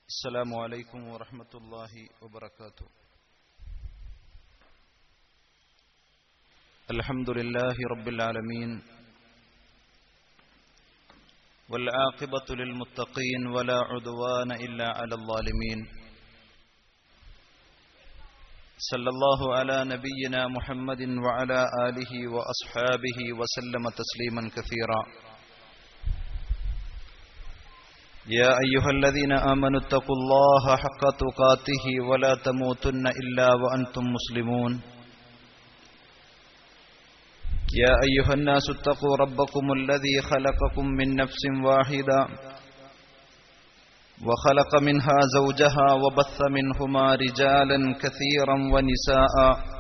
السلام عليكم ورحمة الله وبركاته. الحمد لله رب العالمين والعاقبة للمتقين ولا عدوان إلا على الظالمين. صلى الله على نبينا محمد وعلى آله وأصحابه وسلم تسليما كثيرا. يا أيها الذين آمنوا اتقوا الله حق تقاته ولا تموتن إلا وأنتم مسلمون. يا أيها الناس اتقوا ربكم الذي خلقكم من نفس واحدة وخلق منها زوجها وبث منهما رجالا كثيرا ونساء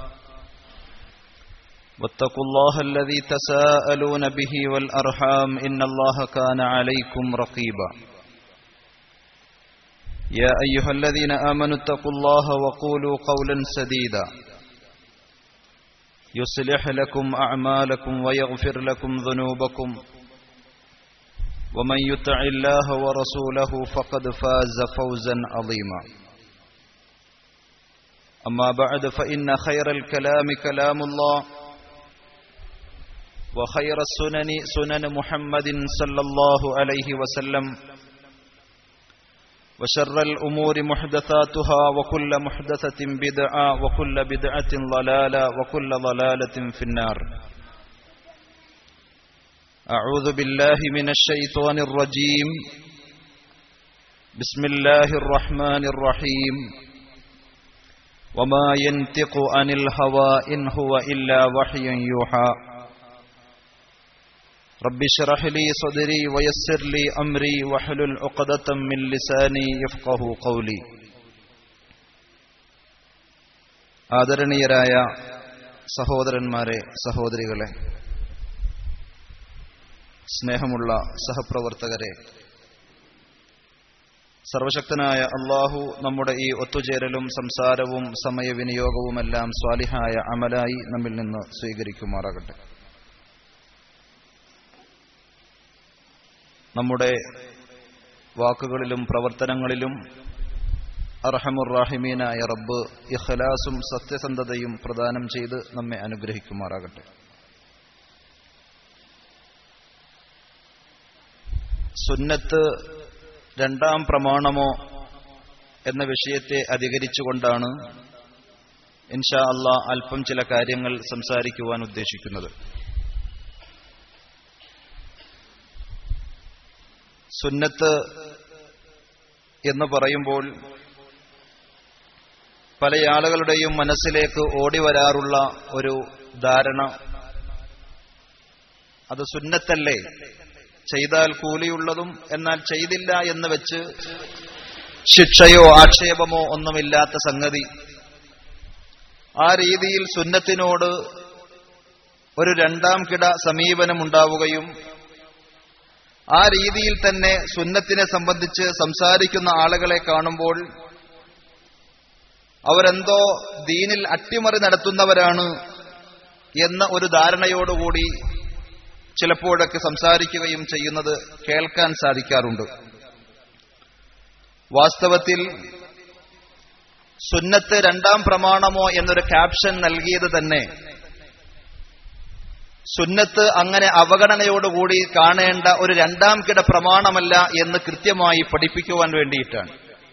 واتقوا الله الذي تساءلون به والأرحام إن الله كان عليكم رقيبا. يا أيها الذين آمنوا اتقوا الله وقولوا قولا سديدا يصلح لكم أعمالكم ويغفر لكم ذنوبكم ومن يطع الله ورسوله فقد فاز فوزا عظيما. أما بعد فإن خير الكلام كلام الله وخير السنن سنن محمد صلى الله عليه وسلم وشر الأمور محدثاتها وكل محدثة بدعة وكل بدعة ضلالة وكل ضلالة في النار. أعوذ بالله من الشيطان الرجيم. بسم الله الرحمن الرحيم. وما ينطق عن الهوى إن هو إلا وحي يوحى. رب اشرح لي صدري ويسر لي أمري واحلل عقدة من لساني يفقهوا قولي. ആദരണീയരായ സഹോദരന്മാരെ, സഹോദരികളെ, സ്നേഹമുള്ള സഹപ്രവർത്തകരെ, സർവശക്തനായ അല്ലാഹു നമ്മുടെ ഈ ഒത്തുചേരലും സംസാരവും സമയവിനിയോഗവുമെല്ലാം സ്വാലിഹായ അമലായി നമ്മിൽ നിന്ന് സ്വീകരിക്കുമാറാകട്ടെ. നമ്മുടെ വാക്കുകളിലും പ്രവർത്തനങ്ങളിലും അർഹമുർ റഹീമീനായ റബ്ബ് ഇഖ്ലാസും സത്യസന്ധതയും പ്രദാനം ചെയ്ത് നമ്മെ അനുഗ്രഹിക്കുമാറാകട്ടെ. സുന്നത്ത് രണ്ടാം പ്രമാണമോ എന്ന വിഷയത്തെ അധികരിച്ചുകൊണ്ടാണ് ഇൻഷാ അല്ലാഹ് അല്പം ചില കാര്യങ്ങൾ സംസാരിക്കുവാൻ ഉദ്ദേശിക്കുന്നത്. സുന്നത്ത് എന്ന് പറയുമ്പോൾ പല ആളുകളുടെയും മനസ്സിലേക്ക് ഓടിവരാറുള്ള ഒരു ധാരണ, അത് സുന്നത്തല്ലേ, ചെയ്താൽ കൂലിയുള്ളതും എന്നാൽ ചെയ്തില്ല എന്ന് വെച്ച് ശിക്ഷയോ ആക്ഷേപമോ ഒന്നുമില്ലാത്ത സംഗതി. ആ രീതിയിൽ സുന്നത്തിനോട് ഒരു രണ്ടാം കിട സമീപനമുണ്ടാവുകയും ആ രീതിയിൽ തന്നെ സുന്നത്തിനെ സംബന്ധിച്ച് സംസാരിക്കുന്ന ആളുകളെ കാണുമ്പോൾ അവരെന്തോ ദീനിൽ അട്ടിമറി നടത്തുന്നവരാണ് എന്ന ഒരു ധാരണയോടുകൂടി ചിലപ്പോഴൊക്കെ സംസാരിക്കുകയും ചെയ്യുന്നത് കേൾക്കാൻ സാധിക്കാറുണ്ട്. വാസ്തവത്തിൽ സുന്നത്ത് രണ്ടാം പ്രമാണമോ എന്നൊരു ക്യാപ്ഷൻ നൽകിയത് തന്നെ സുന്നത്ത് അങ്ങനെ അവഗണനയോടുകൂടി കാണേണ്ട ഒരു രണ്ടാം കിട പ്രമാണമല്ല എന്ന് കൃത്യമായി പഠിപ്പിക്കുവാൻ വേണ്ടിയിട്ടാണ്.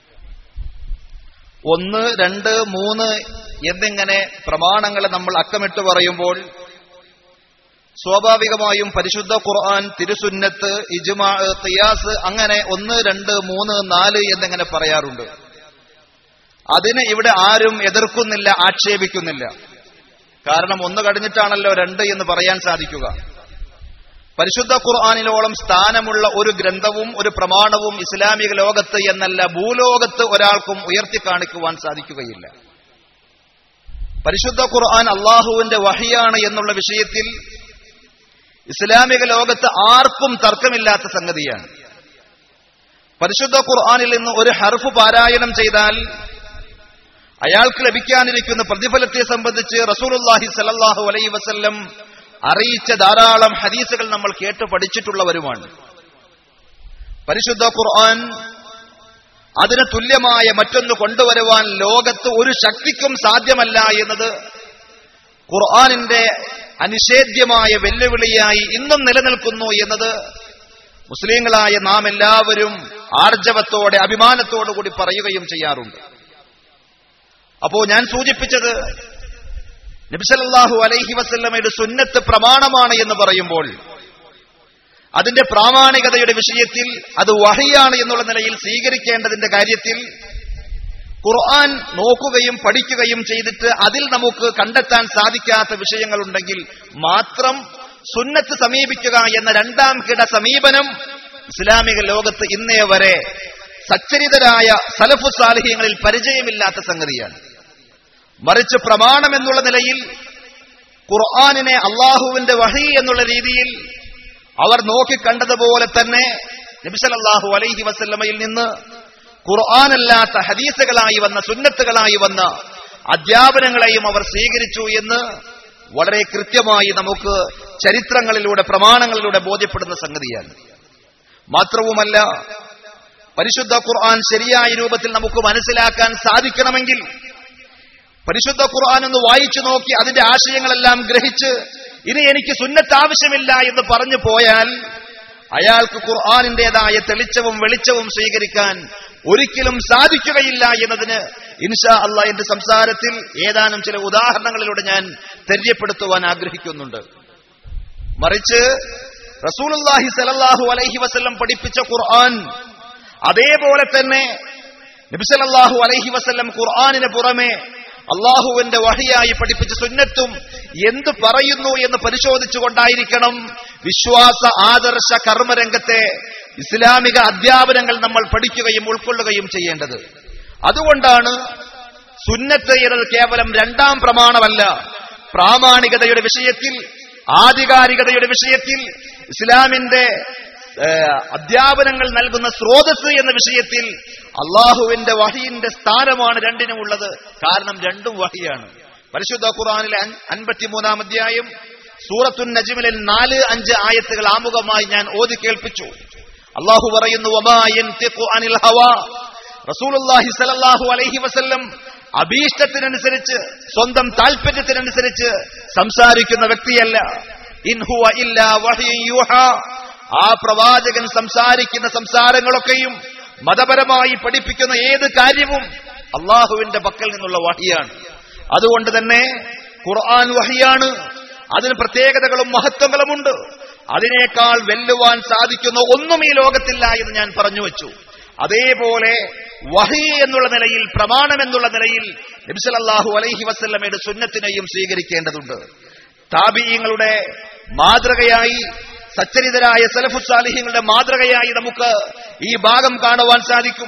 1, 2, 3 എന്നിങ്ങനെ പ്രമാണങ്ങളെ നമ്മൾ അക്കമിട്ട് പറയുമ്പോൾ സ്വാഭാവികമായും പരിശുദ്ധ ഖുർആൻ, തിരുസുന്നത്ത്, ഇജ്മാ, ഖിയാസ് അങ്ങനെ 1, 2, 3, 4 എന്നിങ്ങനെ പറയാറുണ്ട്. അതിനെ ഇവിടെ ആരും എതിർക്കുന്നില്ല, ആക്ഷേപിക്കുന്നില്ല. കാരണം 1 കഴിഞ്ഞിട്ടാണല്ലോ 2 എന്ന് പറയാൻ സാധിക്കുക. പരിശുദ്ധ ഖുർആനിലോളം സ്ഥാനമുള്ള ഒരു ഗ്രന്ഥവും ഒരു പ്രമാണവും ഇസ്ലാമിക ലോകത്ത് എന്നല്ല ഭൂലോകത്ത് ഒരാൾക്കും ഉയർത്തി കാണിക്കുവാൻ സാധിക്കുകയില്ല. പരിശുദ്ധ ഖുർആൻ അള്ളാഹുവിന്റെ വഹിയാണ് എന്നുള്ള വിഷയത്തിൽ ഇസ്ലാമിക ലോകത്ത് ആർക്കും തർക്കമില്ലാത്ത സംഗതിയാണ്. പരിശുദ്ധ ഖുർആനിൽ നിന്ന് ഒരു ഹർഫ് പാരായണം ചെയ്താൽ അയാൾക്ക് ലഭിക്കാനിരിക്കുന്ന പ്രതിഫലത്തെ സംബന്ധിച്ച് റസൂലുള്ളാഹി സ്വല്ലല്ലാഹു അലൈഹി വസല്ലം അറിയിച്ച ധാരാളം ഹദീസുകൾ നമ്മൾ കേട്ട് പഠിച്ചിട്ടുള്ളവരുമാണ്. പരിശുദ്ധ ഖുർആൻ അതിന് തുല്യമായ മറ്റൊന്ന് കൊണ്ടുവരുവാൻ ലോകത്ത് ഒരു ശക്തിക്കും സാധ്യമല്ല എന്നത് ഖുർആനിന്റെ അനിഷേധ്യമായ വെല്ലുവിളിയായി ഇന്നും നിലനിൽക്കുന്നു എന്നത് മുസ്ലിങ്ങളായ നാം എല്ലാവരും ആർജവത്തോടെ അഭിമാനത്തോടുകൂടി പറയുകയും ചെയ്യാറുണ്ട്. അപ്പോ ഞാൻ സൂചിപ്പിച്ചത് നബി സല്ലല്ലാഹു അലൈഹി വസല്ലമയുടെ സുന്നത്ത് പ്രമാണമാണ് എന്ന് പറയുമ്പോൾ അതിന്റെ പ്രാമാണികതയുടെ വിഷയത്തിൽ അത് വഹിയാണ് എന്നുള്ള നിലയിൽ സ്വീകരിക്കേണ്ടതിന്റെ കാര്യത്തിൽ ഖുർആൻ നോക്കുകയും പഠിക്കുകയും ചെയ്തിട്ട് അതിൽ നമുക്ക് കണ്ടെത്താൻ സാധിക്കാത്ത വിഷയങ്ങളുണ്ടെങ്കിൽ മാത്രം സുന്നത്ത് സമീപിക്കുക എന്ന രണ്ടാം കിട സമീപനം ഇസ്ലാമിക ലോകത്ത് ഇന്നേ വരെ സച്ചരിതരായ സലഫു സാലിഹ്യങ്ങളിൽ പരിചയമില്ലാത്ത സംഗതിയാണ്. മറിച്ച് പ്രമാണം എന്നുള്ള നിലയിൽ ഖുർആനിനെ അള്ളാഹുവിന്റെ വഹി എന്നുള്ള രീതിയിൽ അവർ നോക്കിക്കണ്ടതുപോലെ തന്നെ നബി സല്ലല്ലാഹു അലൈഹി വസല്ലമയിൽ നിന്ന് ഖുർആനല്ലാത്ത ഹദീസുകളായി വന്ന സുന്നത്തുകളായി വന്ന അധ്യാപനങ്ങളെയും അവർ സ്വീകരിച്ചു എന്ന് വളരെ കൃത്യമായി നമുക്ക് ചരിത്രങ്ങളിലൂടെ പ്രമാണങ്ങളിലൂടെ ബോധ്യപ്പെടുന്ന സംഗതിയാണ്. മാത്രവുമല്ല, പരിശുദ്ധ ഖുർആൻ ശരിയായ രൂപത്തിൽ നമുക്ക് മനസ്സിലാക്കാൻ സാധിക്കണമെങ്കിൽ പരിശുദ്ധ ഖുർആൻ ഒന്ന് വായിച്ചു നോക്കി അതിന്റെ ആശയങ്ങളെല്ലാം ഗ്രഹിച്ച് ഇനി എനിക്ക് സുന്നത്ത് ആവശ്യമില്ല എന്ന് പറഞ്ഞു പോയാൽ അയാൾക്ക് ഖുർആനിന്റേതായ തെളിച്ചവും വെളിച്ചവും സ്വീകരിക്കാൻ ഒരിക്കലും സാധിക്കുകയില്ല എന്നതിന് ഇൻഷാ അല്ലാഹ് എന്റെ സംസാരത്തിൽ ഏതാനും ചില ഉദാഹരണങ്ങളിലൂടെ ഞാൻ തെര്യപ്പെടുത്തുവാൻ ആഗ്രഹിക്കുന്നുണ്ട്. മറിച്ച് റസൂലുള്ളാഹി സ്വല്ലല്ലാഹു അലൈഹി വസല്ലം പഠിപ്പിച്ച ഖുർആൻ അതേപോലെ തന്നെ നബി സല്ലല്ലാഹു അലൈഹി വസല്ലം ഖുർആനിന് പുറമെ അള്ളാഹുവിന്റെ വഹിയായി പഠിപ്പിച്ച സുന്നത്തും എന്ത് പറയുന്നു എന്ന് പരിശോധിച്ചുകൊണ്ടായിരിക്കണം വിശ്വാസ ആദർശ കർമ്മരംഗത്തെ ഇസ്ലാമിക അധ്യാപനങ്ങൾ നമ്മൾ പഠിക്കുകയും ഉൾക്കൊള്ളുകയും ചെയ്യേണ്ടത്. അതുകൊണ്ടാണ് സുന്നത്ത് എന്നത് കേവലം രണ്ടാം പ്രമാണമല്ല, പ്രാമാണികതയുടെ വിഷയത്തിൽ, ആധികാരികതയുടെ വിഷയത്തിൽ, ഇസ്ലാമിന്റെ അധ്യാപനങ്ങൾ നൽകുന്ന സ്രോതസ് എന്ന വിഷയത്തിൽ അള്ളാഹുവിന്റെ വഹിയിന്റെ സ്ഥാനമാണ് രണ്ടിനും ഉള്ളത്. കാരണം രണ്ടും വഹിയാണ്. പരിശുദ്ധ ഖുർആനിലെ 53-ാം അധ്യായം സൂറത്തുൻ നജ്മിലെ 4-5 ആയത്തുകൾ ആമുഖമായി ഞാൻ ഓതി കേൾപ്പിച്ചു. അള്ളാഹു പറയുന്നു, വമാ യൻതിഖു അനിൽ ഹവാ, റസൂലുള്ളാഹി സ്വല്ലല്ലാഹു അലൈഹി വസല്ലം അഭീഷ്ടത്തിനനുസരിച്ച് സ്വന്തം താല്പര്യത്തിനനുസരിച്ച് സംസാരിക്കുന്ന വ്യക്തിയല്ല. ഇൻ ഹുവ ഇല്ലാ വഹ്യുൻ യൂഹാ, ആ പ്രവാചകൻ സംസാരിക്കുന്ന സംസാരങ്ങളൊക്കെയും മതപരമായി പഠിപ്പിക്കുന്ന ഏത് കാര്യവും അള്ളാഹുവിന്റെ പക്കൽ നിന്നുള്ള വഹിയാണ്. അതുകൊണ്ട് തന്നെ ഖുർആൻ വഹിയാണ്. അതിന് പ്രത്യേകതകളും മഹത്വങ്ങളുമുണ്ട്. അതിനേക്കാൾ വെല്ലുവാൻ സാധിക്കുന്ന ഒന്നും ഈ ലോകത്തില്ല എന്ന് ഞാൻ പറഞ്ഞു വെച്ചു. അതേപോലെ വഹി എന്നുള്ള നിലയിൽ, പ്രമാണം എന്നുള്ള നിലയിൽ നബി സല്ലല്ലാഹു അലൈഹി വസല്ലമയുടെ സുന്നത്തിനെയും സ്വീകരിക്കേണ്ടതുണ്ട്. താബിഈങ്ങളുടെ മാതൃകയായി, സച്ചരിതരായ സലഫു സാലിഹ്യങ്ങളുടെ മാതൃകയായി നമുക്ക് ഈ ഭാഗം കാണുവാൻ സാധിക്കും.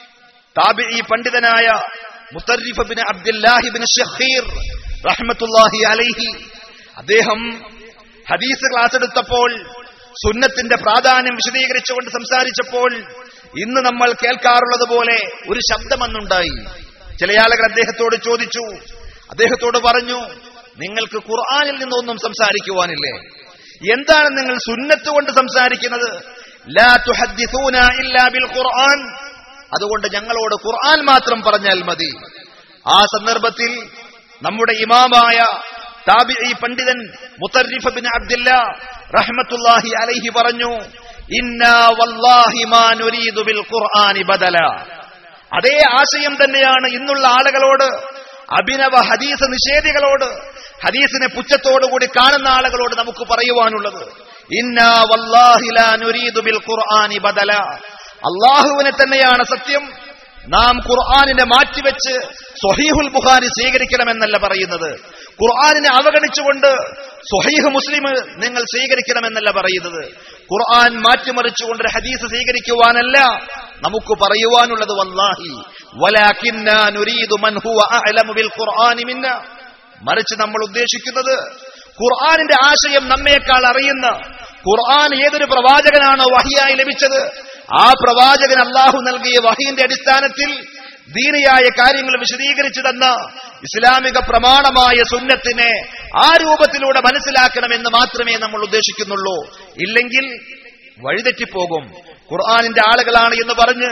താബിഈ പണ്ഡിതനായ മുത്തർരിഫ് ബിൻ അബ്ദുല്ലാഹി ബിൻ ഷഖീർ റഹ്മത്തുള്ളാഹി അലൈഹി, അദ്ദേഹം ഹദീസ് ക്ലാസ് എടുത്തപ്പോൾ സുന്നത്തിന്റെ പ്രാധാന്യം വിശദീകരിച്ചുകൊണ്ട് സംസാരിച്ചപ്പോൾ ഇന്ന് നമ്മൾ കേൾക്കാറുള്ളത് പോലെ ഒരു ശബ്ദമെന്നുണ്ടായി. ചില ആളുകൾ അദ്ദേഹത്തോട് ചോദിച്ചു, അദ്ദേഹത്തോട് പറഞ്ഞു, നിങ്ങൾക്ക് ഖുർആനിൽ നിന്നൊന്നും സംസാരിക്കുവാനില്ലേ? എന്താണ് നിങ്ങൾ സുന്നത്ത് കൊണ്ട് സംസാരിക്കുന്നത്? ലാ തുഹദ്ദിസൂന ഇല്ലാ ബിൽ ഖുർആൻ, അതുകൊണ്ട് ഞങ്ങളോട് ഖുർആൻ മാത്രം പറഞ്ഞാൽ മതി. ആ സന്ദർഭത്തിൽ നമ്മുടെ ഇമാമായ താബിഈ പണ്ഡിതൻ മുത്തർരിഫ് ബിൻ അബ്ദുല്ലാ റഹ്മത്തുള്ളാഹി അലൈഹി പറഞ്ഞു, ഇന്നാ വല്ലാഹി മാ നുരീദു ബിൽ ഖുർആനി ബദല. അതേ ആശയം തന്നെയാണ് ഇന്നുള്ള ആളുകളോട്, അഭിനവ ഹദീസ് നിഷേധികളോട്, ഹദീസിനെ പുച്ഛത്തോടുകൂടി കാണുന്ന ആളുകളോട് നമുക്ക് പറയുവാനുള്ളത്, ഇന്നാ വല്ലാഹി ലാ നുരീദു ബിൽ ഖുർആനി ബദല. അല്ലാഹുവിനെ തന്നെയാണ് സത്യം. നാം ഖുർആനിനെ മാറ്റിവെച്ച് സ്വഹീഹുൽ ബുഖാരി സ്വീകരിക്കണമെന്നല്ല പറയുന്നത്. ഖുർആനിനെ അവഗണിച്ചുകൊണ്ട് സ്വഹീഹ് മുസ്ലിം നിങ്ങൾ സ്വീകരിക്കണമെന്നല്ല പറയുന്നത്. ഖുർആൻ മാറ്റിമറിച്ചുകൊണ്ട് ഒരു ഹദീസ് സ്വീകരിക്കുവാനല്ല നമുക്ക് പറയുവാനുള്ളത്. വല്ലാഹി വലാകിന്നാ നുരീദു മൻ ഹുവ അഅലമു ബിൽ ഖുർആനി മിന്നാ, മറിച്ച് നമ്മൾ ഉദ്ദേശിക്കുന്നത് ഖുർആനിന്റെ ആശയം നമ്മേക്കാൾ അറിയുന്ന, ഖുർആൻ ഏതൊരു പ്രവാചകനാണോ വഹിയായി ലഭിച്ചത്, ആ പ്രവാചകൻ അല്ലാഹു നൽകിയ വഹിയുടെ അടിസ്ഥാനത്തിൽ ദീനിയായ കാര്യങ്ങൾ വിശദീകരിച്ചു തന്ന ഇസ്ലാമിക പ്രമാണമായ സുന്നത്തിനെ ആ രൂപത്തിലൂടെ മനസ്സിലാക്കണമെന്ന് മാത്രമേ നമ്മൾ ഉദ്ദേശിക്കുന്നുള്ളൂ. ഇല്ലെങ്കിൽ വഴിതെറ്റിപ്പോകും. ഖുർആനിന്റെ ആളുകളാണ് എന്ന് പറഞ്ഞ്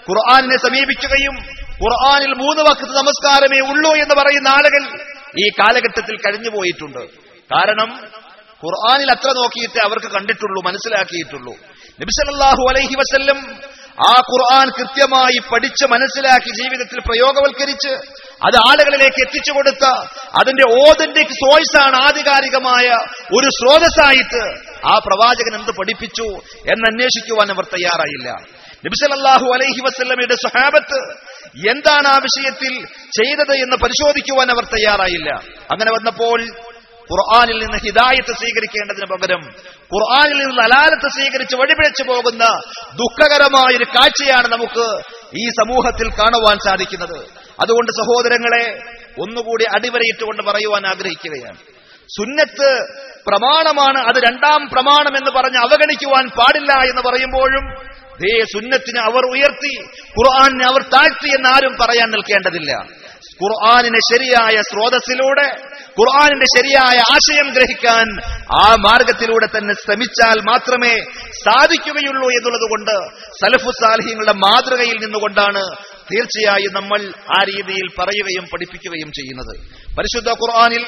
ഖുർആനിനെ സമീപിക്കുകയും ഖുർആനിൽ 3 വഖ്ത് നമസ്കാരമേ ഉള്ളൂ എന്ന് പറയുന്ന ആളുകൾ ഈ കാലഘട്ടത്തിൽ കഴിഞ്ഞുപോയിട്ടുണ്ട്. കാരണം ഖുർആനിൽ അത്ര നോക്കിയിട്ട് അവർക്ക് കണ്ടിട്ടുള്ളൂ, മനസ്സിലാക്കിയിട്ടുള്ളൂ. നബി സല്ലല്ലാഹു അലൈഹി വസല്ലം ആ ഖുർആൻ കൃത്യമായി പഠിച്ച് മനസ്സിലാക്കി ജീവിതത്തിൽ പ്രയോഗവൽക്കരിച്ച് അത് ആളുകളിലേക്ക് എത്തിച്ചു കൊടുത്ത അതിന്റെ ഓതന്റിക് സോഴ്സാണ്, ആധികാരികമായ ഒരു സ്രോതസ്സായിട്ട് ആ പ്രവാചകൻ എന്ത് പഠിപ്പിച്ചു എന്നന്വേഷിക്കുവാൻ അവർ തയ്യാറായില്ല. നബി സല്ലല്ലാഹു അലൈഹി വസല്ലമയുടെ സ്വഹാബത്ത് എന്താണ് ആ വിഷയത്തിൽ ചെയ്തത് എന്ന് പരിശോധിക്കുവാൻ അവർ തയ്യാറായില്ല. അങ്ങനെ വന്നപ്പോൾ ഖുർആനിൽ നിന്ന് ഹിദായത്ത് സ്വീകരിക്കേണ്ടതിന് പകരം ഖുർആനിൽ നിന്ന് ദലാലത്ത് സ്വീകരിച്ച് വഴിപിഴച്ചു പോകുന്ന ദുഃഖകരമായൊരു കാഴ്ചയാണ് നമുക്ക് ഈ സമൂഹത്തിൽ കാണുവാൻ സാധിക്കുന്നത്. അതുകൊണ്ട് സഹോദരങ്ങളെ, ഒന്നുകൂടി അടിവരയിട്ടുകൊണ്ട് പറയുവാൻ ആഗ്രഹിക്കുകയാണ്, സുന്നത്ത് പ്രമാണമാണ്, അത് രണ്ടാം പ്രമാണം എന്ന് പറഞ്ഞ് അവഗണിക്കുവാൻ പാടില്ല എന്ന് പറയുമ്പോഴും സുന്നത്തിനെ അവർ ഉയർത്തി ഖുർആനിനെ അവർ താഴ്ത്തി എന്നാരും പറയാൻ നിൽക്കേണ്ടതില്ല. ഖുർആനിനെ ശരിയായ സ്രോതസ്സിലൂടെ ഖുർആനിന്റെ ശരിയായ ആശയം ഗ്രഹിക്കാൻ ആ മാർഗത്തിലൂടെ തന്നെ ശ്രമിച്ചാൽ മാത്രമേ സാധിക്കുകയുള്ളൂ എന്നുള്ളത് കൊണ്ട് സലഫു സാലിഹീങ്ങളുടെ മാതൃകയിൽ നിന്നുകൊണ്ടാണ് തീർച്ചയായും നമ്മൾ ആ രീതിയിൽ പറയുകയും പഠിപ്പിക്കുകയും ചെയ്യുന്നത്. പരിശുദ്ധ ഖുർആനിൽ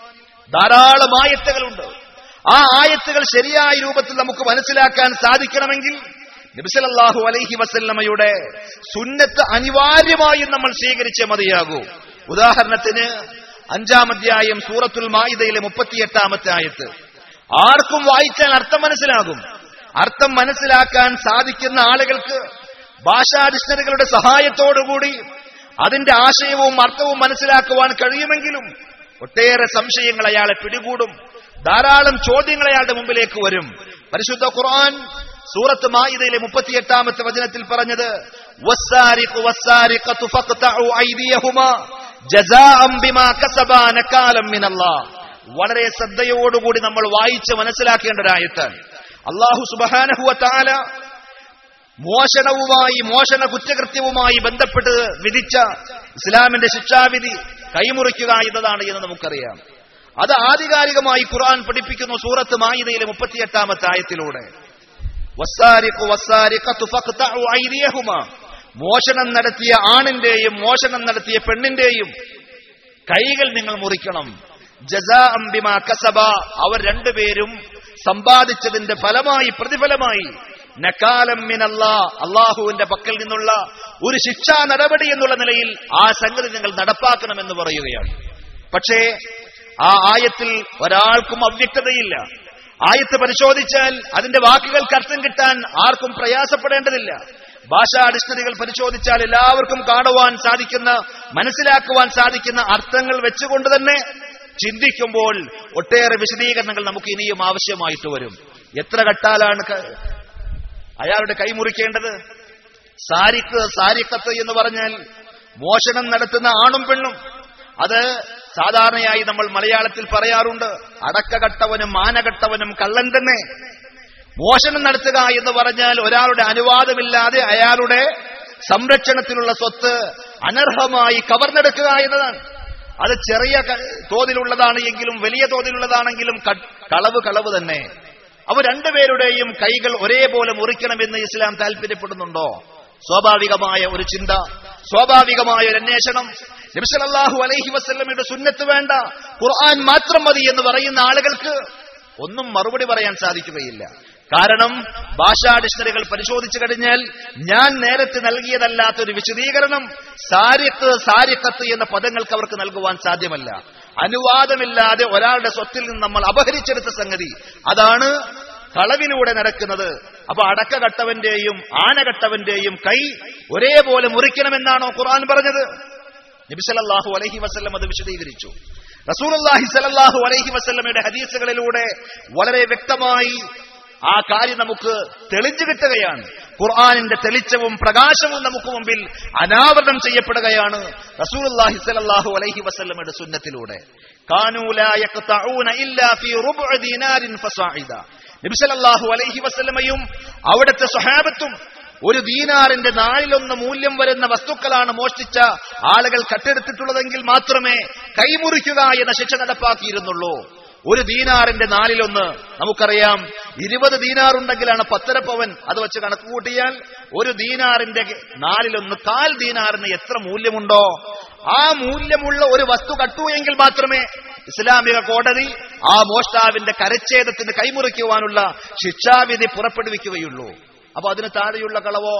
ധാരാളം ആയത്തുകളുണ്ട്. ആ ആയത്തുകൾ ശരിയായ രൂപത്തിൽ നമുക്ക് മനസ്സിലാക്കാൻ സാധിക്കണമെങ്കിൽ നബി സല്ലല്ലാഹു അലൈഹി വസല്ലമയുടെ സുന്നത്ത് അനിവാര്യമായും നമ്മൾ സ്വീകരിച്ചേ മതിയാകൂ. ഉദാഹരണത്തിന് 5-ാം അധ്യായം സൂറത്തുൽ മാഇദയിലെ 38-ാമത്തെ ആയത്ത് ആർക്കും വായിച്ചാൽ അർത്ഥം മനസ്സിലാകും. അർത്ഥം മനസ്സിലാക്കാൻ സാധിക്കുന്ന ആളുകൾക്ക് ഭാഷാ ഡിക്ഷണറികളുടെ സഹായത്തോടുകൂടി അതിന്റെ ആശയവും അർത്ഥവും മനസ്സിലാക്കുവാൻ കഴിയുമെങ്കിലും ഒട്ടേറെ സംശയങ്ങൾ അയാളെ പിടികൂടും. ധാരാളം ചോദ്യങ്ങൾ അയാളുടെ മുമ്പിലേക്ക് വരും. പരിശുദ്ധ ഖുർആൻ സൂറത്ത് മാഇദയിലെ 38-ാമത്തെ വചനത്തിൽ പറഞ്ഞത് വസ്സാരിഖു വസ്സാരിഖതു ഫഖ്തഉ ഐദിയഹുമാ ജസാഅൻ ബിമാ കസബാ നകാലം മിനല്ലാഹ്. വളരെ ശ്രദ്ധയോടുകൂടി നമ്മൾ വായിച്ച് മനസ്സിലാക്കേണ്ട ഒരു ആയത്താണ്. അല്ലാഹു സുബ്ഹാനഹു വ തആല മോഷണ കുറ്റകൃത്യവുമായി ബന്ധപ്പെട്ട് വിധിച്ച ഇസ്ലാമിന്റെ ശിക്ഷാവിധി കൈമുറിക്കുക എന്നതാണ് എന്ന് നമുക്കറിയാം. അത് ആധികാരികമായി ഖുർആൻ പഠിപ്പിക്കുന്നു സൂറത്ത് മാഇദയിലെ 38-ാമത്തെ ആയത്തിലൂടെ. വസ്സാരിഖു വസ്സാരിഖതു ഫഖ്തഉ ഐദിയഹുമാ, മോഷണം നടത്തിയ ആണിന്റെയും മോഷണം നടത്തിയ പെണ്ണിന്റെയും കൈകൾ നിങ്ങൾ മുറിക്കണം. ജസാഅൻ ബിമാ കസബാ, അവർ രണ്ടുപേരും സമ്പാദിച്ചതിന്റെ ഫലമായി, പ്രതിഫലമായി, നകാലം മിനല്ലാഹ്, അല്ലാഹുവിന്റെ പക്കൽ നിന്നുള്ള ഒരു ശിക്ഷാ നടപടി എന്നുള്ള നിലയിൽ ആ സംഗതി നിങ്ങൾ നടപ്പാക്കണമെന്ന് പറയുകയാണ്. പക്ഷേ ആ ആയത്തിൽ ഒരാൾക്കും അവ്യക്തതയില്ല. ആയത്ത് പരിശോധിച്ചാൽ അതിന്റെ വാക്കുകൾക്ക് അർത്ഥം കിട്ടാൻ ആർക്കും പ്രയാസപ്പെടേണ്ടതില്ല. ഭാഷാ ഡിക്ഷണറികൾ പരിശോധിച്ചാൽ എല്ലാവർക്കും കാണുവാൻ സാധിക്കുന്ന, മനസ്സിലാക്കുവാൻ സാധിക്കുന്ന അർത്ഥങ്ങൾ വെച്ചുകൊണ്ട് തന്നെ ചിന്തിക്കുമ്പോൾ ഒട്ടേറെ വിശദീകരണങ്ങൾ നമുക്ക് ഇനിയും ആവശ്യമായിട്ട് വരും. എത്ര കട്ടാലാണ് അയാളുടെ കൈമുറിക്കേണ്ടത്? സാരിഖത്ത് എന്ന് പറഞ്ഞാൽ മോഷണം നടത്തുന്ന ആണും പെണ്ണും. അത് സാധാരണയായി നമ്മൾ മലയാളത്തിൽ പറയാറുണ്ട്, അടക്കകട്ടവനും മാനകട്ടവനും കള്ളൻ തന്നെ. മോഷണം നടത്തുക എന്ന് പറഞ്ഞാൽ ഒരാളുടെ അനുവാദമില്ലാതെ അയാളുടെ സംരക്ഷണത്തിലുള്ള സ്വത്ത് അനർഹമായി കവർന്നെടുക്കുക എന്നതാണ്. അത് ചെറിയ തോതിലുള്ളതാണ് എങ്കിലും വലിയ തോതിലുള്ളതാണെങ്കിലും കളവ് തന്നെ. അവർ രണ്ടുപേരുടെയും കൈകൾ ഒരേപോലെ മുറിക്കണമെന്ന് ഇസ്ലാം താല്പര്യപ്പെടുന്നുണ്ടോ? സ്വാഭാവികമായ ഒരു ചിന്ത, സ്വാഭാവികമായ ഒരു അന്വേഷണം. നബി സല്ലല്ലാഹു അലൈഹി വസല്ലമയുടെ സുന്നത്ത് വേണ്ട, ഖുർആൻ മാത്രം മതി എന്ന് പറയുന്ന ആളുകൾക്ക് ഒന്നും മറുപടി പറയാൻ സാധിക്കുകയില്ല. കാരണം ഭാഷാ ഡിക്ഷണറികൾ പരിശോധിച്ചു കഴിഞ്ഞാൽ ഞാൻ നേരത്തെ നൽകിയതല്ലാത്തൊരു വിശദീകരണം സാരിഖത്ത് എന്ന പദങ്ങൾക്ക് അവർക്ക് നൽകുവാൻ സാധ്യമല്ല. അനുവാദമില്ലാതെ ഒരാളുടെ സ്വത്തിൽ നിന്ന് നമ്മൾ അപഹരിച്ചെടുത്ത സംഗതി, അതാണ് കളവിലൂടെ നടക്കുന്നത്. അപ്പൊ അടക്കകട്ടവന്റെയും ആനകട്ടവന്റെയും കൈ ഒരേപോലെ മുറിക്കണമെന്നാണോ ഖുർആൻ പറഞ്ഞത്? നബി സല്ലല്ലാഹു അലൈഹി വസല്ലം അത് വിശദീകരിച്ചു. റസൂലുള്ളാഹി സല്ലല്ലാഹു അലൈഹി വസല്ലമയുടെ ഹദീസുകളിലൂടെ വളരെ വ്യക്തമായി ആ കാര്യം നമുക്ക് തെളിഞ്ഞു കിട്ടുകയാണ്. ഖുർആനിന്റെ തെളിച്ചവും പ്രകാശവും നമുക്ക് മുമ്പിൽ അനാവരണം ചെയ്യപ്പെടുകയാണ് റസൂലുള്ളാഹി സ്വല്ലല്ലാഹു അലൈഹി വസല്ലമയുടെ സുന്നത്തിലൂടെ. കാനൂ ലാ യഖ്തഊന ഇല്ലാ ഫീ റുബ്ഉ ദീനാരിൻ ഫസാഇദ. നബി സല്ലല്ലാഹു അലൈഹി വസല്ലമയും അവിടുത്തെ സ്വഹാബത്തും ഒരു ദീനാറിന്റെ 4/1 മൂല്യം വരുന്ന വസ്തുക്കളാണ് മോഷ്ടിച്ച ആളുകൾ കട്ടെടുത്തിട്ടുള്ളതെങ്കിൽ മാത്രമേ കൈമുറിക്കുക എന്ന ശിക്ഷ നടപ്പാക്കിയിരുന്നുള്ളൂ. ഒരു ദീനാറിന്റെ 4/1 നമുക്കറിയാം. 20 ദീനാറുണ്ടെങ്കിലാണ് 10.5 പവൻ. അത് വെച്ച് കണക്ക് കൂട്ടിയാൽ ഒരു ദീനാറിന്റെ 4/1 കാൽ ദീനാറിന് എത്ര മൂല്യമുണ്ടോ ആ മൂല്യമുള്ള ഒരു വസ്തു കട്ടു എങ്കിൽ മാത്രമേ ഇസ്ലാമിക കോടതി ആ മോഷ്ടാവിന്റെ കരച്ഛേദത്തിന് കൈമുറിക്കുവാനുള്ള ശിക്ഷാവിധി പുറപ്പെടുവിക്കുകയുള്ളൂ. അപ്പൊ അതിന് താഴെയുള്ള കളവോ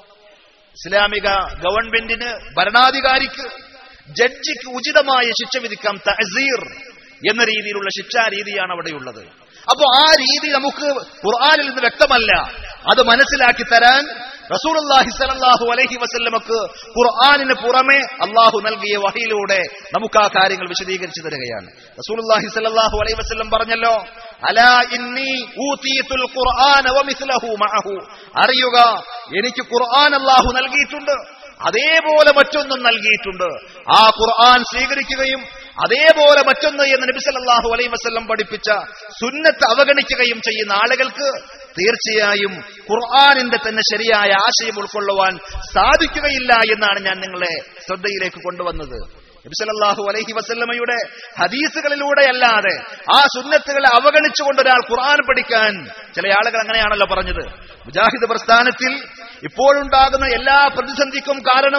ഇസ്ലാമിക ഗവൺമെന്റിന്, ഭരണാധികാരിക്ക്, ജഡ്ജിക്ക് ഉചിതമായ ശിക്ഷ വിധിക്കാം. തഅസീർ എന്ന രീതിയിലുള്ള ശിക്ഷാരീതിയാണ് അവിടെയുള്ളത്. അപ്പോ ആ രീതി നമുക്ക് ഖുർആനിൽ നിന്ന് വ്യക്തമല്ല. അത് മനസ്സിലാക്കി തരാൻ റസൂലുള്ളാഹി സ്വല്ലല്ലാഹു അലൈഹി വസല്ലമക്ക് ഖുർആനിന് പുറമെ അല്ലാഹു നൽകിയ വഹയിലൂടെ നമുക്ക് ആ കാര്യങ്ങൾ വിശദീകരിച്ചു തരികയാണ്. റസൂലുള്ളാഹി സ്വല്ലല്ലാഹു അലൈഹി വസല്ലം പറഞ്ഞല്ലോ, അലാ ഇന്നി ഊതീതുൽ ഖുർആന വമിസ്ലഹു മഅഹു. അറിയുക, എനിക്ക് ഖുർആൻ അല്ലാഹു നൽകിയിട്ടുണ്ട്, അതേപോലെ മറ്റൊന്നും നൽകിയിട്ടുണ്ട്. ആ ഖുർആൻ സ്വീകരിക്കുകയും അതേപോലെ മറ്റൊന്ന് എന്ന് നബി സല്ലല്ലാഹു അലൈഹി വസല്ലം പഠിപ്പിച്ച സുന്നത്ത് അവഗണിക്കുകയും ചെയ്യുന്ന ആളുകൾക്ക് തീർച്ചയായും ഖുർആനിന്റെ തന്നെ ശരിയായ ആശയം ഉൾക്കൊള്ളുവാൻ സാധിക്കുകയില്ല എന്നാണ് ഞാൻ നിങ്ങളെ ശ്രദ്ധയിലേക്ക് കൊണ്ടുവന്നത്. നബി സല്ലല്ലാഹു അലൈഹി വസല്ലമയുടെ ഹദീസുകളിലൂടെ അല്ലാതെ ആ സുന്നത്തുകളെ അവഗണിച്ചുകൊണ്ട് ഒരാൾ ഖുർആൻ പഠിക്കാൻ, ചില ആളുകൾ അങ്ങനെയാണല്ലോ പറഞ്ഞത്. മുജാഹിദ് പ്രസ്ഥാനത്തിൽ ഇപ്പോഴുണ്ടാകുന്ന എല്ലാ പ്രതിസന്ധിക്കും കാരണം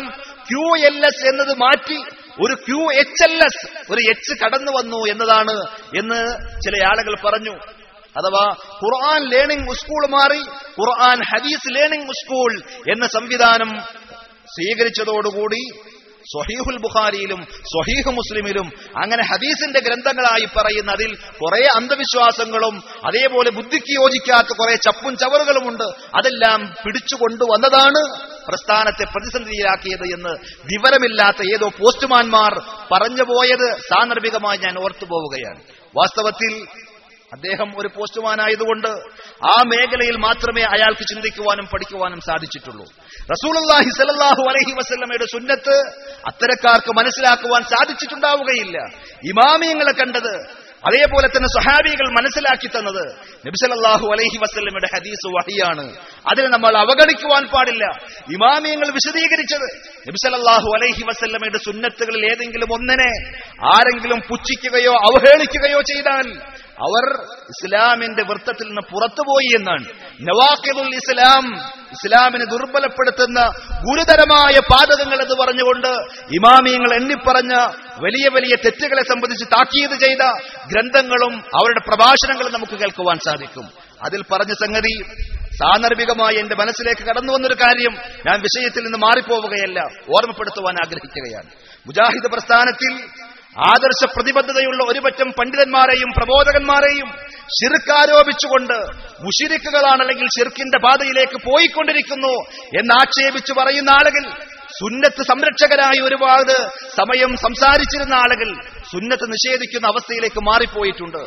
QLS എന്നത് മാറ്റി ഒരു QHLS, ഒരു H കടന്നു വന്നു എന്നതാണ് എന്ന് ചില ആളുകൾ പറഞ്ഞു. അഥവാ ഖുർആൻ ലേണിംഗ് സ്കൂൾ മാറി ഖുർആൻ ഹദീസ് ലേണിംഗ് സ്കൂൾ എന്ന സംവിധാനം സ്വീകരിച്ചതോടുകൂടി സ്വഹീഹുൽ ബുഖാരിയിലും സ്വഹീഹ് മുസ്ലിമിലും അങ്ങനെ ഹദീസിന്റെ ഗ്രന്ഥങ്ങളായി പറയുന്ന അതിൽ കുറെ അന്ധവിശ്വാസങ്ങളും അതേപോലെ ബുദ്ധിക്ക് യോജിക്കാത്ത കുറെ ചപ്പും ചവറുകളുമുണ്ട്. അതെല്ലാം പിടിച്ചുകൊണ്ടുവന്നതാണ് പ്രസ്ഥാനത്തെ പ്രതിസന്ധിയിലാക്കിയത് എന്ന് വിവരമില്ലാത്ത ഏതോ പോസ്റ്റ്മാൻമാർ പറഞ്ഞു പോയത് സാന്ദർഭികമായി ഞാൻ ഓർത്തുപോവുകയാണ്. വാസ്തവത്തിൽ അദ്ദേഹം ഒരു പോസ്റ്റ്മാനായതുകൊണ്ട് ആ മേഖലയിൽ മാത്രമേ അയാൾക്ക് ചിന്തിക്കുവാനും പഠിക്കുവാനും സാധിച്ചിട്ടുള്ളൂ. റസൂലുള്ളാഹി സ്വല്ലല്ലാഹു അലൈഹി വസല്ലമയുടെ സുന്നത്ത് അത്തരക്കാർക്ക് മനസ്സിലാക്കുവാൻ സാധിച്ചിട്ടുണ്ടാവുകയില്ല. ഇമാമിയങ്ങളെ കണ്ടത്, അതേപോലെ തന്നെ സ്വഹാബികൾ മനസ്സിലാക്കി തന്നത് നബി സല്ലല്ലാഹു അലൈഹി വസല്ലമയുടെ ഹദീസ് വഹിയാണ്. അതിനെ നമ്മൾ അവഗണിക്കുവാൻ പാടില്ല. ഇമാമിയങ്ങൾ വിശദീകരിച്ചത് നബി സല്ലല്ലാഹു അലൈഹി വസല്ലമയുടെ സുന്നത്തുകളിൽ ഏതെങ്കിലും ഒന്നിനെ ആരെങ്കിലും പുച്ഛിക്കുകയോ അവഹേളിക്കുകയോ ചെയ്താൽ അവർ ഇസ്ലാമിന്റെ വൃത്തത്തിൽ നിന്ന് പുറത്തുപോയി എന്നാണ്. നവാഖിദുൽ ഇസ്ലാം, ഇസ്ലാമിനെ ദുർബലപ്പെടുത്തുന്ന ഗുരുതരമായ പാതകങ്ങൾ എന്ന് പറഞ്ഞുകൊണ്ട് ഇമാമിയങ്ങൾ എണ്ണിപ്പറഞ്ഞ വലിയ വലിയ തെറ്റുകളെ സംബന്ധിച്ച് താക്കീത് ചെയ്ത ഗ്രന്ഥങ്ങളും അവരുടെ പ്രഭാഷണങ്ങളും നമുക്ക് കേൾക്കുവാൻ സാധിക്കും. അതിൽ പറഞ്ഞ സംഗതി സാന്ദർഭികമായി എന്റെ മനസ്സിലേക്ക് കടന്നു വന്നൊരു കാര്യം ഞാൻ വിഷയത്തിൽ നിന്ന് മാറിപ്പോവുകയല്ല, ഓർമ്മപ്പെടുത്തുവാൻ ആഗ്രഹിക്കുകയാണ്. മുജാഹിദ് പ്രസ്ഥാനത്തിൽ ആദർശ പ്രതിബദ്ധതയുള്ള ഒരുപറ്റം പണ്ഡിതന്മാരെയും പ്രബോധകന്മാരെയും ശിർക്ക് ആരോപിച്ചുകൊണ്ട് മുശ്രിക്കുകളാണ്, അല്ലെങ്കിൽ ശിർക്കിന്റെ പാതയിലേക്ക് പോയിക്കൊണ്ടിരിക്കുന്നു എന്നാക്ഷേപിച്ചു പറയുന്ന ആളുകൾ, സുന്നത്ത് സംരക്ഷകരായി ഒരുപാട് സമയം സംസാരിച്ചിരുന്ന ആളുകൾ സുന്നത്ത് നിഷേധിക്കുന്ന അവസ്ഥയിലേക്ക് മാറിപ്പോയിട്ടുണ്ട്.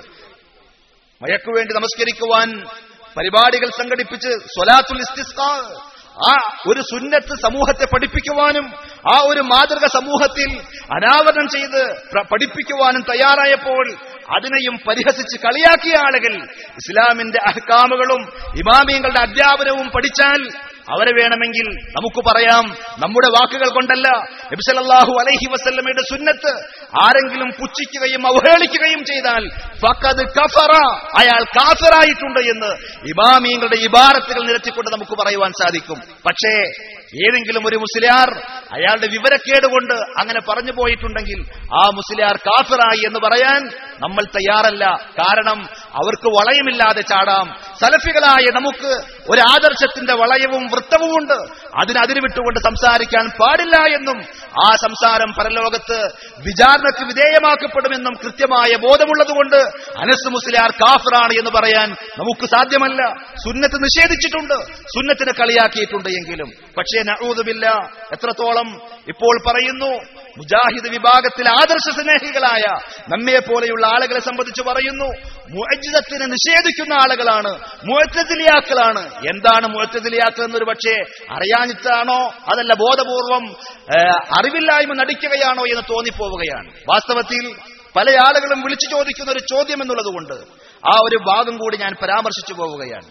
മയക്കുവേണ്ടി നമസ്കരിക്കുവാൻ പരിപാടികൾ സംഘടിപ്പിച്ച് സ്വലാത്തുൽ ഇസ്തിസ്ഖാ, ആ ഒരു സുന്നത്ത് സമൂഹത്തെ പഠിപ്പിക്കുവാനും ആ ഒരു മാതൃക സമൂഹത്തിൽ അനാവരണം ചെയ്ത് പഠിപ്പിക്കുവാനും തയ്യാറായപ്പോൾ അതിനെയും പരിഹസിച്ച് കളിയാക്കിയ ആളുകൾ ഇസ്ലാമിന്റെ അഹ്കാമുകളും ഇമാമിയങ്ങളുടെ അധ്യാപനവും പഠിച്ചാൽ അവരെ വേണമെങ്കിൽ നമുക്ക് പറയാം, നമ്മുടെ വാക്കുകൾ കൊണ്ടല്ല, നബി സല്ലല്ലാഹു അലൈഹി വസല്ലമയുടെ സുന്നത്ത് ആരെങ്കിലും പുച്ഛിക്കുകയും അവഹേളിക്കുകയും ചെയ്താൽ ഫഖദ് കഫറ, അയാൾ കാഫിറായിട്ടുണ്ട് എന്ന് ഇമാമിയങ്ങളുടെ ഇബാറത്തുകൾ നിരത്തിക്കൊണ്ട് നമുക്ക് പറയുവാൻ സാധിക്കും. പക്ഷേ ഏതെങ്കിലും ഒരു മുസ്ലിയാർ അയാളുടെ വിവരക്കേട് കൊണ്ട് അങ്ങനെ പറഞ്ഞു പോയിട്ടുണ്ടെങ്കിൽ ആ മുസ്ലിയാർ കാഫിറായി എന്ന് പറയാൻ നമ്മൾ തയ്യാറല്ല. കാരണം അവർക്ക് വളയമില്ലാതെ ചാടാം. സലഫികളായ നമുക്ക് ഒരു ആദർശത്തിന്റെ വളയവും വൃത്തവുമുണ്ട്. അതിന് വിട്ടുകൊണ്ട് സംസാരിക്കാൻ പാടില്ല എന്നും ആ സംസാരം പരലോകത്ത് വിചാരണക്ക് വിധേയമാക്കപ്പെടുമെന്നും കൃത്യമായ ബോധമുള്ളതുകൊണ്ട് അനസ് മുസ്ലിയാർ കാഫിറാണ് എന്ന് പറയാൻ നമുക്ക് സാധ്യമല്ല. സുന്നത്ത് നിഷേധിച്ചിട്ടുണ്ട്, സുന്നത്തിനെ കളിയാക്കിയിട്ടുണ്ട് എങ്കിലും. പക്ഷേ നഊദു ബില്ലാഹ്, എത്രത്തോളം ഇപ്പോൾ പറയുന്നു മുജാഹിദ് വിഭാഗത്തിൽ ആദർശ സ്നേഹികളായ നമ്മെ പോലെയുള്ള ആളുകളെ സംബന്ധിച്ച് പറയുന്നു, മുഅ്ജിസത്തിനെ നിഷേധിക്കുന്ന ആളുകളാണ്, മുഅ്തസിലിയാക്കളാണ്. എന്താണ് മുഅ്തസിലിയാക്കൾ എന്നൊരു പക്ഷേ അറിയാഞ്ഞിട്ടാണോ അതല്ല ബോധപൂർവം അറിവില്ലായ്മ നടിക്കുകയാണോ എന്ന് തോന്നിപ്പോവുകയാണ്. വാസ്തവത്തിൽ പല ആളുകളും വിളിച്ചു ചോദിക്കുന്ന ഒരു ചോദ്യം എന്നുള്ളതുകൊണ്ട് ആ ഒരു ഭാഗം കൂടി ഞാൻ പരാമർശിച്ചു പോവുകയാണ്.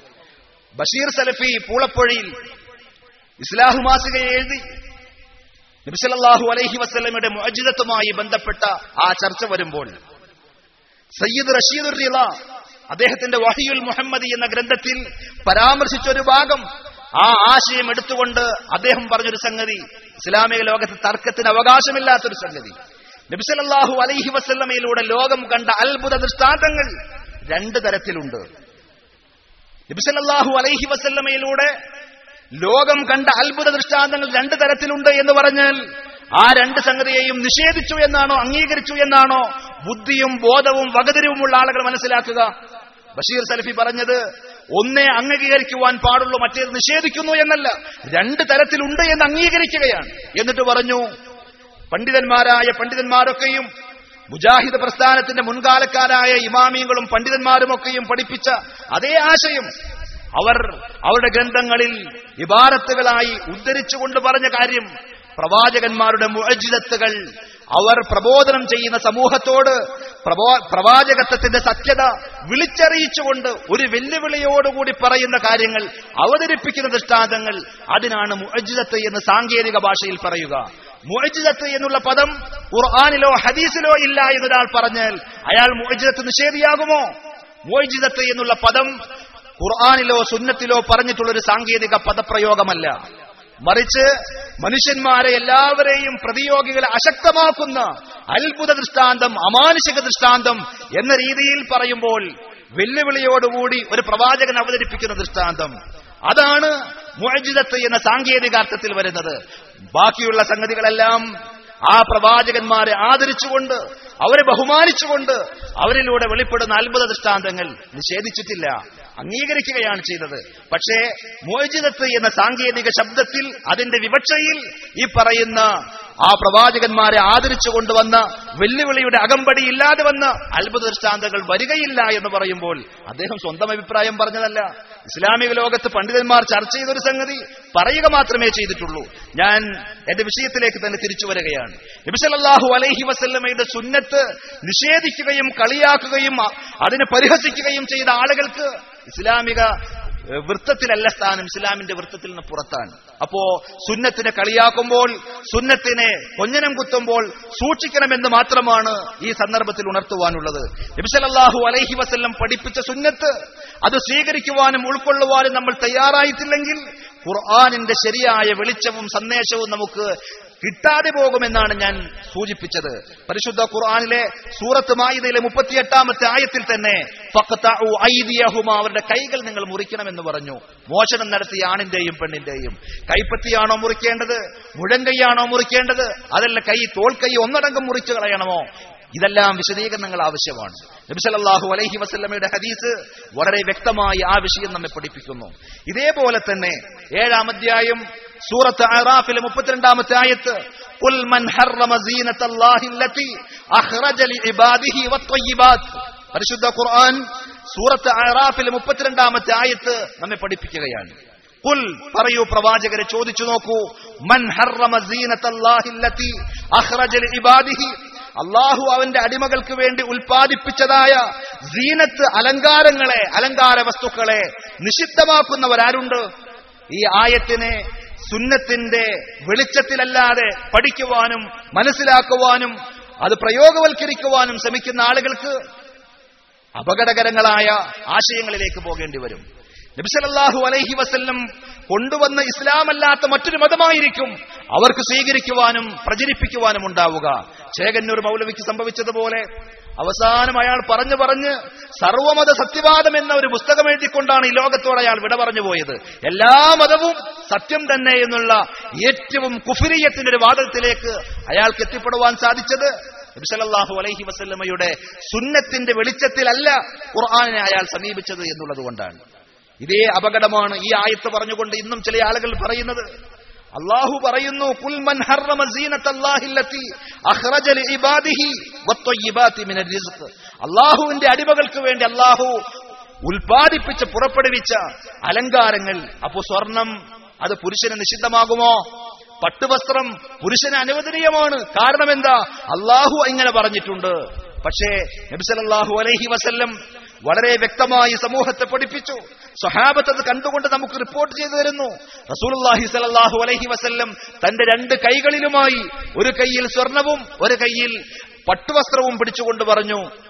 ബഷീർ സലഫി പൂളപ്പൊഴിയിൽ ഇസ്ലാഹ് മാസികയെ എഴുതി നബി സല്ലല്ലാഹു അലൈഹി വസല്ലമയുടെ മുഅ്ജിസത്തുമായി ബന്ധപ്പെട്ട ആ ചർച്ച വരുമ്പോൾ സയ്യിദ് റഷീദുർ റിള അദ്ദേഹത്തിന്റെ വഹിയുൽ മുഹമ്മദി എന്ന ഗ്രന്ഥത്തിൽ പരാമർശിച്ച ഒരു ഭാഗം, ആ ആശയം എടുത്തുകൊണ്ട് അദ്ദേഹം പറഞ്ഞൊരു സംഗതി, ഇസ്ലാമിക ലോകത്ത് തർക്കത്തിന് അവകാശമില്ലാത്തൊരു സംഗതി, നബി സല്ലല്ലാഹു അലൈഹി വസല്ലമയിലൂടെ ലോകം കണ്ട അത്ഭുത ദൃഷ്ടാന്തങ്ങൾ രണ്ട് തരത്തിലുണ്ട്. നബി സല്ലല്ലാഹു അലൈഹി വസല്ലമയിലൂടെ ലോകം കണ്ട അത്ഭുത ദൃഷ്ടാന്തങ്ങൾ രണ്ട് തരത്തിലുണ്ട് എന്ന് പറഞ്ഞാൽ ആ രണ്ട് സംഗതിയെയും നിഷേധിച്ചു എന്നാണോ അംഗീകരിച്ചു എന്നാണോ ബുദ്ധിയും ബോധവും വകതിരിവുമുള്ള ആളുകൾ മനസ്സിലാക്കുക? ബഷീർ സലഫി പറഞ്ഞത് ഒന്നേ അംഗീകരിക്കുവാൻ പാടുള്ളൂ, മറ്റേത് നിഷേധിക്കുന്നു എന്നല്ല, രണ്ട് തരത്തിലുണ്ട് എന്ന് അംഗീകരിക്കുകയാണ്. എന്നിട്ട് പറഞ്ഞു, പണ്ഡിതന്മാരായ പണ്ഡിതന്മാരൊക്കെയും മുജാഹിദ് പ്രസ്ഥാനത്തിന്റെ മുൻകാലക്കാരായ ഇമാമിയങ്ങളും പണ്ഡിതന്മാരുമൊക്കെയും പഠിപ്പിച്ച അതേ ആശയം അവർ അവരുടെ ഗ്രന്ഥങ്ങളിൽ ഇബാറത്തുകളായി ഉദ്ധരിച്ചുകൊണ്ട് പറഞ്ഞ കാര്യം, പ്രവാചകന്മാരുടെ മുഅ്ജിസത്തുകൾ അവർ പ്രബോധനം ചെയ്യുന്ന സമൂഹത്തോട് പ്രവാചകത്വത്തിന്റെ സത്യത വിളിച്ചറിയിച്ചുകൊണ്ട് ഒരു വെല്ലുവിളിയോടുകൂടി പറയുന്ന കാര്യങ്ങൾ, അവതരിപ്പിക്കുന്ന ദൃഷ്ടാന്തങ്ങൾ, അതിനാണ് മുഅ്ജിസത്ത് എന്ന് സാങ്കേതിക ഭാഷയിൽ പറയുക. മുഅ്ജിസത്ത് എന്നുള്ള പദം ഖുർആനിലോ ഹദീസിലോ ഇല്ല എന്നൊരാൾ പറഞ്ഞാൽ അയാൾ മുഅ്ജിസത്ത് നിഷേധിയാകുമോ? മുഅ്ജിസത്ത് എന്നുള്ള പദം ഖുർആനിലോ സുന്നത്തിലോ പറഞ്ഞിട്ടുള്ളൊരു സാങ്കേതിക പദപ്രയോഗമല്ല, മറിച്ച് മനുഷ്യന്മാരെ എല്ലാവരെയും പ്രതിയോഗികളെ അശക്തമാക്കുന്ന അത്ഭുത ദൃഷ്ടാന്തം, അമാനുഷിക ദൃഷ്ടാന്തം എന്ന രീതിയിൽ പറയുമ്പോൾ വെല്ലുവിളിയോടുകൂടി ഒരു പ്രവാചകൻ അവതരിപ്പിക്കുന്ന ദൃഷ്ടാന്തം, അതാണ് മുഅ്ജിസത്ത് എന്ന സാങ്കേതികാർത്ഥത്തിൽ വരുന്നത്. ബാക്കിയുള്ള സംഗതികളെല്ലാം ആ പ്രവാചകന്മാരെ ആദരിച്ചുകൊണ്ട് അവരെ ബഹുമാനിച്ചുകൊണ്ട് അവരിലൂടെ വെളിപ്പെടുന്ന അത്ഭുത ദൃഷ്ടാന്തങ്ങൾ നിഷേധിച്ചിട്ടില്ല, അംഗീകരിക്കുകയാണ് ചെയ്തത്. പക്ഷേ മുഅ്ജിസത്ത് എന്ന സാങ്കേതിക ശബ്ദത്തിൽ, അതിന്റെ വിവക്ഷയിൽ ഈ പറയുന്ന ആ പ്രവാചകന്മാരെ ആദരിച്ചു കൊണ്ടുവന്ന വെല്ലുവിളിയുടെ അകമ്പടി ഇല്ലാതെ വന്ന അത്ഭുത ദൃഷ്ടാന്തങ്ങൾ വരികയില്ല എന്ന് പറയുമ്പോൾ അദ്ദേഹം സ്വന്തം അഭിപ്രായം പറഞ്ഞതല്ല. ഇസ്ലാമിക ലോകത്ത് പണ്ഡിതന്മാർ ചർച്ച ചെയ്തൊരു സംഗതി പറയുക മാത്രമേ ചെയ്തിട്ടുള്ളൂ. ഞാൻ എന്റെ വിഷയത്തിലേക്ക് തന്നെ തിരിച്ചു വരികയാണ്. നബി സല്ലല്ലാഹു അലൈഹി വസല്ലമയുടെ സുന്നത്ത് നിഷേധിക്കുകയും കളിയാക്കുകയും അതിനെ പരിഹസിക്കുകയും ചെയ്ത ആളുകൾക്ക് ഇസ്ലാമിക വൃത്തത്തിലല്ല സ്ഥാനം, ഇസ്ലാമിന്റെ വൃത്തത്തിൽ നിന്ന് പുറത്താണ്. അപ്പോ സുന്നത്തിനെ കളിയാക്കുമ്പോൾ, സുന്നത്തിനെ കൊഞ്ഞനം കുത്തുമ്പോൾ സൂക്ഷിക്കണമെന്ന് മാത്രമാണ് ഈ സന്ദർഭത്തിൽ ഉണർത്തുവാനുള്ളത്. നബി സല്ലല്ലാഹു അലൈഹി വസല്ലം പഠിപ്പിച്ച സുന്നത്ത് അത് സ്വീകരിക്കുവാനും ഉൾക്കൊള്ളുവാനും നമ്മൾ തയ്യാറായിട്ടില്ലെങ്കിൽ ഖുർആനിന്റെ ശരിയായ വെളിച്ചവും സന്ദേശവും നമുക്ക് കിട്ടാതെ പോകുമെന്നാണ് ഞാൻ സൂചിപ്പിച്ചത്. പരിശുദ്ധ ഖുർആനിലെ സൂറത്ത് മാഇദയിലെ 38-ാമത്തെ ആയത്തിൽ തന്നെ ഫഖ്തഉ ഐദിയഹുമാ, അവരുടെ കൈകൾ നിങ്ങൾ മുറിക്കണമെന്ന് പറഞ്ഞു. മോഷണം നടത്തിയ ആണിന്റെയും പെണ്ണിന്റെയും കൈപ്പത്തിയാണോ മുറിക്കേണ്ടത്, മുഴങ്കൈയാണോ മുറിക്കേണ്ടത്, അതല്ല തോൾക്കൈ ഒന്നടങ്കം മുറിച്ചു കളയണമോ? ഇതെല്ലാം വിശദീകരണങ്ങൾ ആവശ്യമാണ്. നബി സല്ലല്ലാഹു അലൈഹി വസല്ലമയുടെ ഹദീസ് വളരെ വ്യക്തമായി ആ വിഷയം നമ്മെ പഠിപ്പിക്കുന്നു. ഇതേപോലെ തന്നെ 7-ാം അധ്യായം സൂറത്ത് അറാഫിലെ 32-ാമത്തെ ആയത്ത്, ഖുൽ മൻ ഹറമ സീനത്തല്ലാഹി അല്ലതി അഖ്റജ ലിഇബാദിഹി വത്വയ്യിബാത്ത്. പരിശുദ്ധ ഖുർആൻ സൂറത്ത് അറാഫിലെ 32-ാമത്തെ ആയത്ത് നമ്മെ പഠിപ്പിക്കുകയാണ്. ഖുൽ, പറയൂ പ്രവാചകരെ, ചോദിച്ചു നോക്കൂ, മൻ ഹറമ സീനത്തല്ലാഹി അല്ലതി അഖ്റജ ലിഇബാദിഹി, അല്ലാഹു അവന്റെ അടിമകൾക്ക് വേണ്ടി ഉൽപ്പാദിപ്പിച്ചതായ സീനത്ത്, അലങ്കാരങ്ങളെ, അലങ്കാര വസ്തുക്കളെ നിഷിദ്ധമാക്കുന്നവരാരുണ്ട്? ഈ ആയത്തിനെ സുന്നത്തിന്റെ വെളിച്ചത്തിലല്ലാതെ പഠിക്കുവാനും മനസ്സിലാക്കുവാനും അത് പ്രയോഗവൽക്കരിക്കുവാനും ശ്രമിക്കുന്ന ആളുകൾക്ക് അപകടകരങ്ങളായ ആശയങ്ങളിലേക്ക് പോകേണ്ടി വരും. നബി സല്ലല്ലാഹു അലൈഹി വസല്ലം കൊണ്ടുവന്ന ഇസ്ലാമല്ലാത്ത മറ്റൊരു മതമായിരിക്കും അവർക്ക് സ്വീകരിക്കുവാനും പ്രചരിപ്പിക്കുവാനും ഉണ്ടാവുക. ചേകന്നൂർ മൗലവിക്ക് സംഭവിച്ചതുപോലെ അവസാനം അയാൾ പറഞ്ഞ് സർവമത സത്യവാദം എന്ന ഒരു പുസ്തകം എഴുതിക്കൊണ്ടാണ് ഈ ലോകത്തോട് അയാൾ വിട പറഞ്ഞു പോയത്. എല്ലാ മതവും സത്യം തന്നെ എന്നുള്ള ഏറ്റവും കുഫ്രിയത്തിന്റെ ഒരു വാദത്തിലേക്ക് അയാൾക്ക് എത്തിപ്പെടുവാൻ സാധിച്ചത് നബി സല്ലല്ലാഹു അലൈഹി വസല്ലമയുടെ സുന്നത്തിന്റെ വെളിച്ചത്തിലല്ല ഖുർആനിനെ അയാൾ സമീപിച്ചത് എന്നുള്ളത് കൊണ്ടാണ്. ഇതേ അപകടമാണ് ഈ ആയത്ത് പറഞ്ഞുകൊണ്ട് ഇന്നും ചില ആളുകൾ പറയുന്നത്. അല്ലാഹു പറയുന്നു, ഖുൽ മൻ ഹറമ സീനത്തല്ലാഹി അല്ലതി അഖ്റജ ലിഇബാദിഹി വത്വയ്യിബാതി മിനർ റിസ്ഖ്. അല്ലാഹുവിന്റെ അടിമകൾക്ക് വേണ്ടി അല്ലാഹു ഉൽപ്പാദിപ്പിച്ച് പുറപ്പെടുവിച്ച അലങ്കാരങ്ങൾ. അപ്പോൾ സ്വർണം അത് പുരുഷന് നിഷിദ്ധമാകുമോ? പട്ടുവസ്ത്രം പുരുഷന് അനുവദനീയമാണ്. കാരണം എന്താ? അല്ലാഹു ഇങ്ങനെ പറഞ്ഞിട്ടുണ്ട്. പക്ഷേ നബി സല്ലല്ലാഹു അലൈഹി വസല്ലം വളരെ വ്യക്തമായി സമൂഹത്തെ പഠിപ്പിച്ചു. സ്വഹാബത്ത് അത് കണ്ടുകൊണ്ട് നമുക്ക് റിപ്പോർട്ട് ചെയ്തു തരുന്നു. റസൂലുള്ളാഹി സ്വല്ലല്ലാഹു അലൈഹി വസല്ലം തന്റെ 2 കൈകളിലുമായി ഒരു കൈയിൽ സ്വർണവും ഒരു കൈയിൽ പട്ടുവസ്ത്രവും പിടിച്ചുകൊണ്ട് പറഞ്ഞു,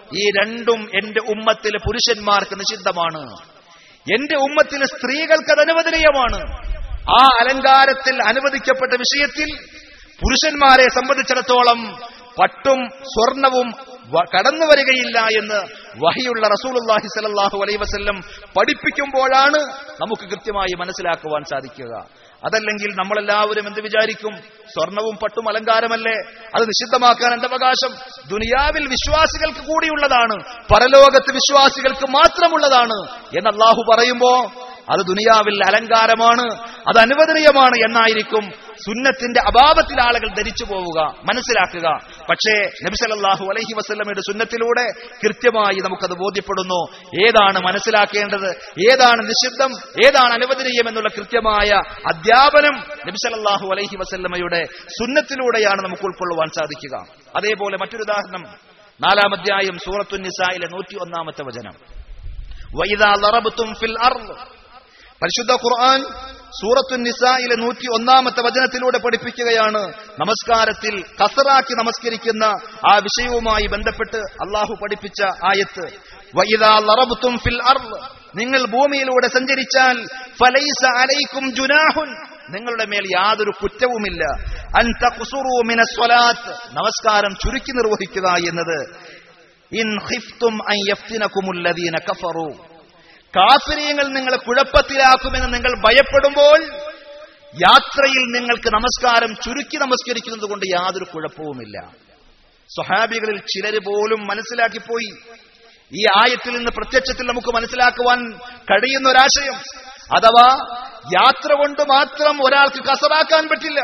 ഈ രണ്ടും എന്റെ ഉമ്മത്തിലെ പുരുഷന്മാർക്ക് നിഷിദ്ധമാണ്, എന്റെ ഉമ്മത്തിലെ സ്ത്രീകൾക്ക് അത് അനുവദനീയമാണ്. ആ അലങ്കാരത്തിൽ അനുവദിക്കപ്പെട്ട വിഷയത്തിൽ പുരുഷന്മാരെ സംബന്ധിച്ചിടത്തോളം പട്ടും സ്വർണവും കടന്നു വരികയില്ല എന്ന് വഹിയുള്ള റസൂലുള്ളാഹി സ്വല്ലല്ലാഹു അലൈഹി വസല്ലം പഠിപ്പിക്കുമ്പോഴാണ് നമുക്ക് കൃത്യമായി മനസ്സിലാക്കുവാൻ സാധിക്കുക. അതല്ലെങ്കിൽ നമ്മളെല്ലാവരും എന്ത് വിചാരിക്കും? സ്വർണവും പട്ടും അലങ്കാരമല്ലേ, അത് നിഷിദ്ധമാക്കാൻ എന്റെ അവകാശം? ദുനിയാവിൽ വിശ്വാസികൾക്ക് കൂടിയുള്ളതാണ്, പരലോകത്ത് വിശ്വാസികൾക്ക് മാത്രമുള്ളതാണ് എന്ന് അല്ലാഹു പറയുമ്പോ അത് ദുനിയാവിൽ അലങ്കാരമാണ്, അത് അനുവദനീയമാണ് എന്നായിരിക്കും സുന്നത്തിന്റെ അഭാവത്തിൽ ആളുകൾ ധരിച്ചു പോവുക, മനസ്സിലാക്കുക. പക്ഷേ നബി സല്ലല്ലാഹു അലൈഹി വസല്ലമയുടെ സുന്നത്തിലൂടെ കൃത്യമായി നമുക്കത് ബോധ്യപ്പെടുന്നു. ഏതാണ് മനസ്സിലാക്കേണ്ടത്, ഏതാണ് നിഷിദ്ധം, ഏതാണ് അനുവദനീയം എന്നുള്ള കൃത്യമായ അധ്യാപനം നബി സല്ലല്ലാഹു അലൈഹി വസല്ലമയുടെ സുന്നത്തിലൂടെയാണ് നമുക്ക് ഉൾക്കൊള്ളുവാൻ സാധിക്കുക. അതേപോലെ മറ്റൊരു ഉദാഹരണം 4-ാം അധ്യായം സൂറത്തുൻ നിസായിലെ 101-ാമത്തെ വചനം. വഇദാ ലറബ്തും ഫിൽ അർദ്, പരിശുദ്ധ ഖുർആൻ സൂറത്തുൻ നിസായിലെ 101-ാമത്തെ വചനത്തിലൂടെ പഠിപ്പിക്കുകയാണ് നമസ്കാരത്തിൽ കസറാക്കി നമസ്കരിക്കുന്ന ആ വിഷയവുമായി ബന്ധപ്പെട്ട് അല്ലാഹു പഠിപ്പിച്ച ആയത്ത്. വഇദാ ലറബ്തും ഫിൽ അർദ്, നിങ്ങൾ ഭൂമിയിലൂടെ സഞ്ചരിച്ചാൽ ഫലൈസ അലൈക്കും ജുനാഹുൻ, നിങ്ങളുടെ മേൽ യാതൊരു കുറ്റവുമില്ല, അൻ തഖ്സുറു മിനസ് സ്വലാത്ത്, നമസ്കാരം ചുരുക്കി നിർവഹിക്കുക എന്നത്. ഇൻ ഖിഫ്തും അൻ യഫ്തിനകുമുൽ ലദീന കഫറു, കാഫിരീങ്ങൾ നിങ്ങളെ കുഴപ്പത്തിലാക്കുമെന്ന് നിങ്ങൾ ഭയപ്പെടുമ്പോൾ യാത്രയിൽ നിങ്ങൾക്ക് നമസ്കാരം ചുരുക്കി നമസ്കരിക്കുന്നത് കൊണ്ട് യാതൊരു കുഴപ്പവുമില്ല. സ്വഹാബികളിൽ ചിലര് പോലും മനസ്സിലാക്കിപ്പോയി ഈ ആയത്തിൽ നിന്ന് പ്രത്യക്ഷത്തിൽ നമുക്ക് മനസ്സിലാക്കുവാൻ കഴിയുന്ന ഒരാശയം, അഥവാ യാത്ര കൊണ്ട് മാത്രം ഒരാൾക്ക് കസറാക്കാൻ പറ്റില്ല,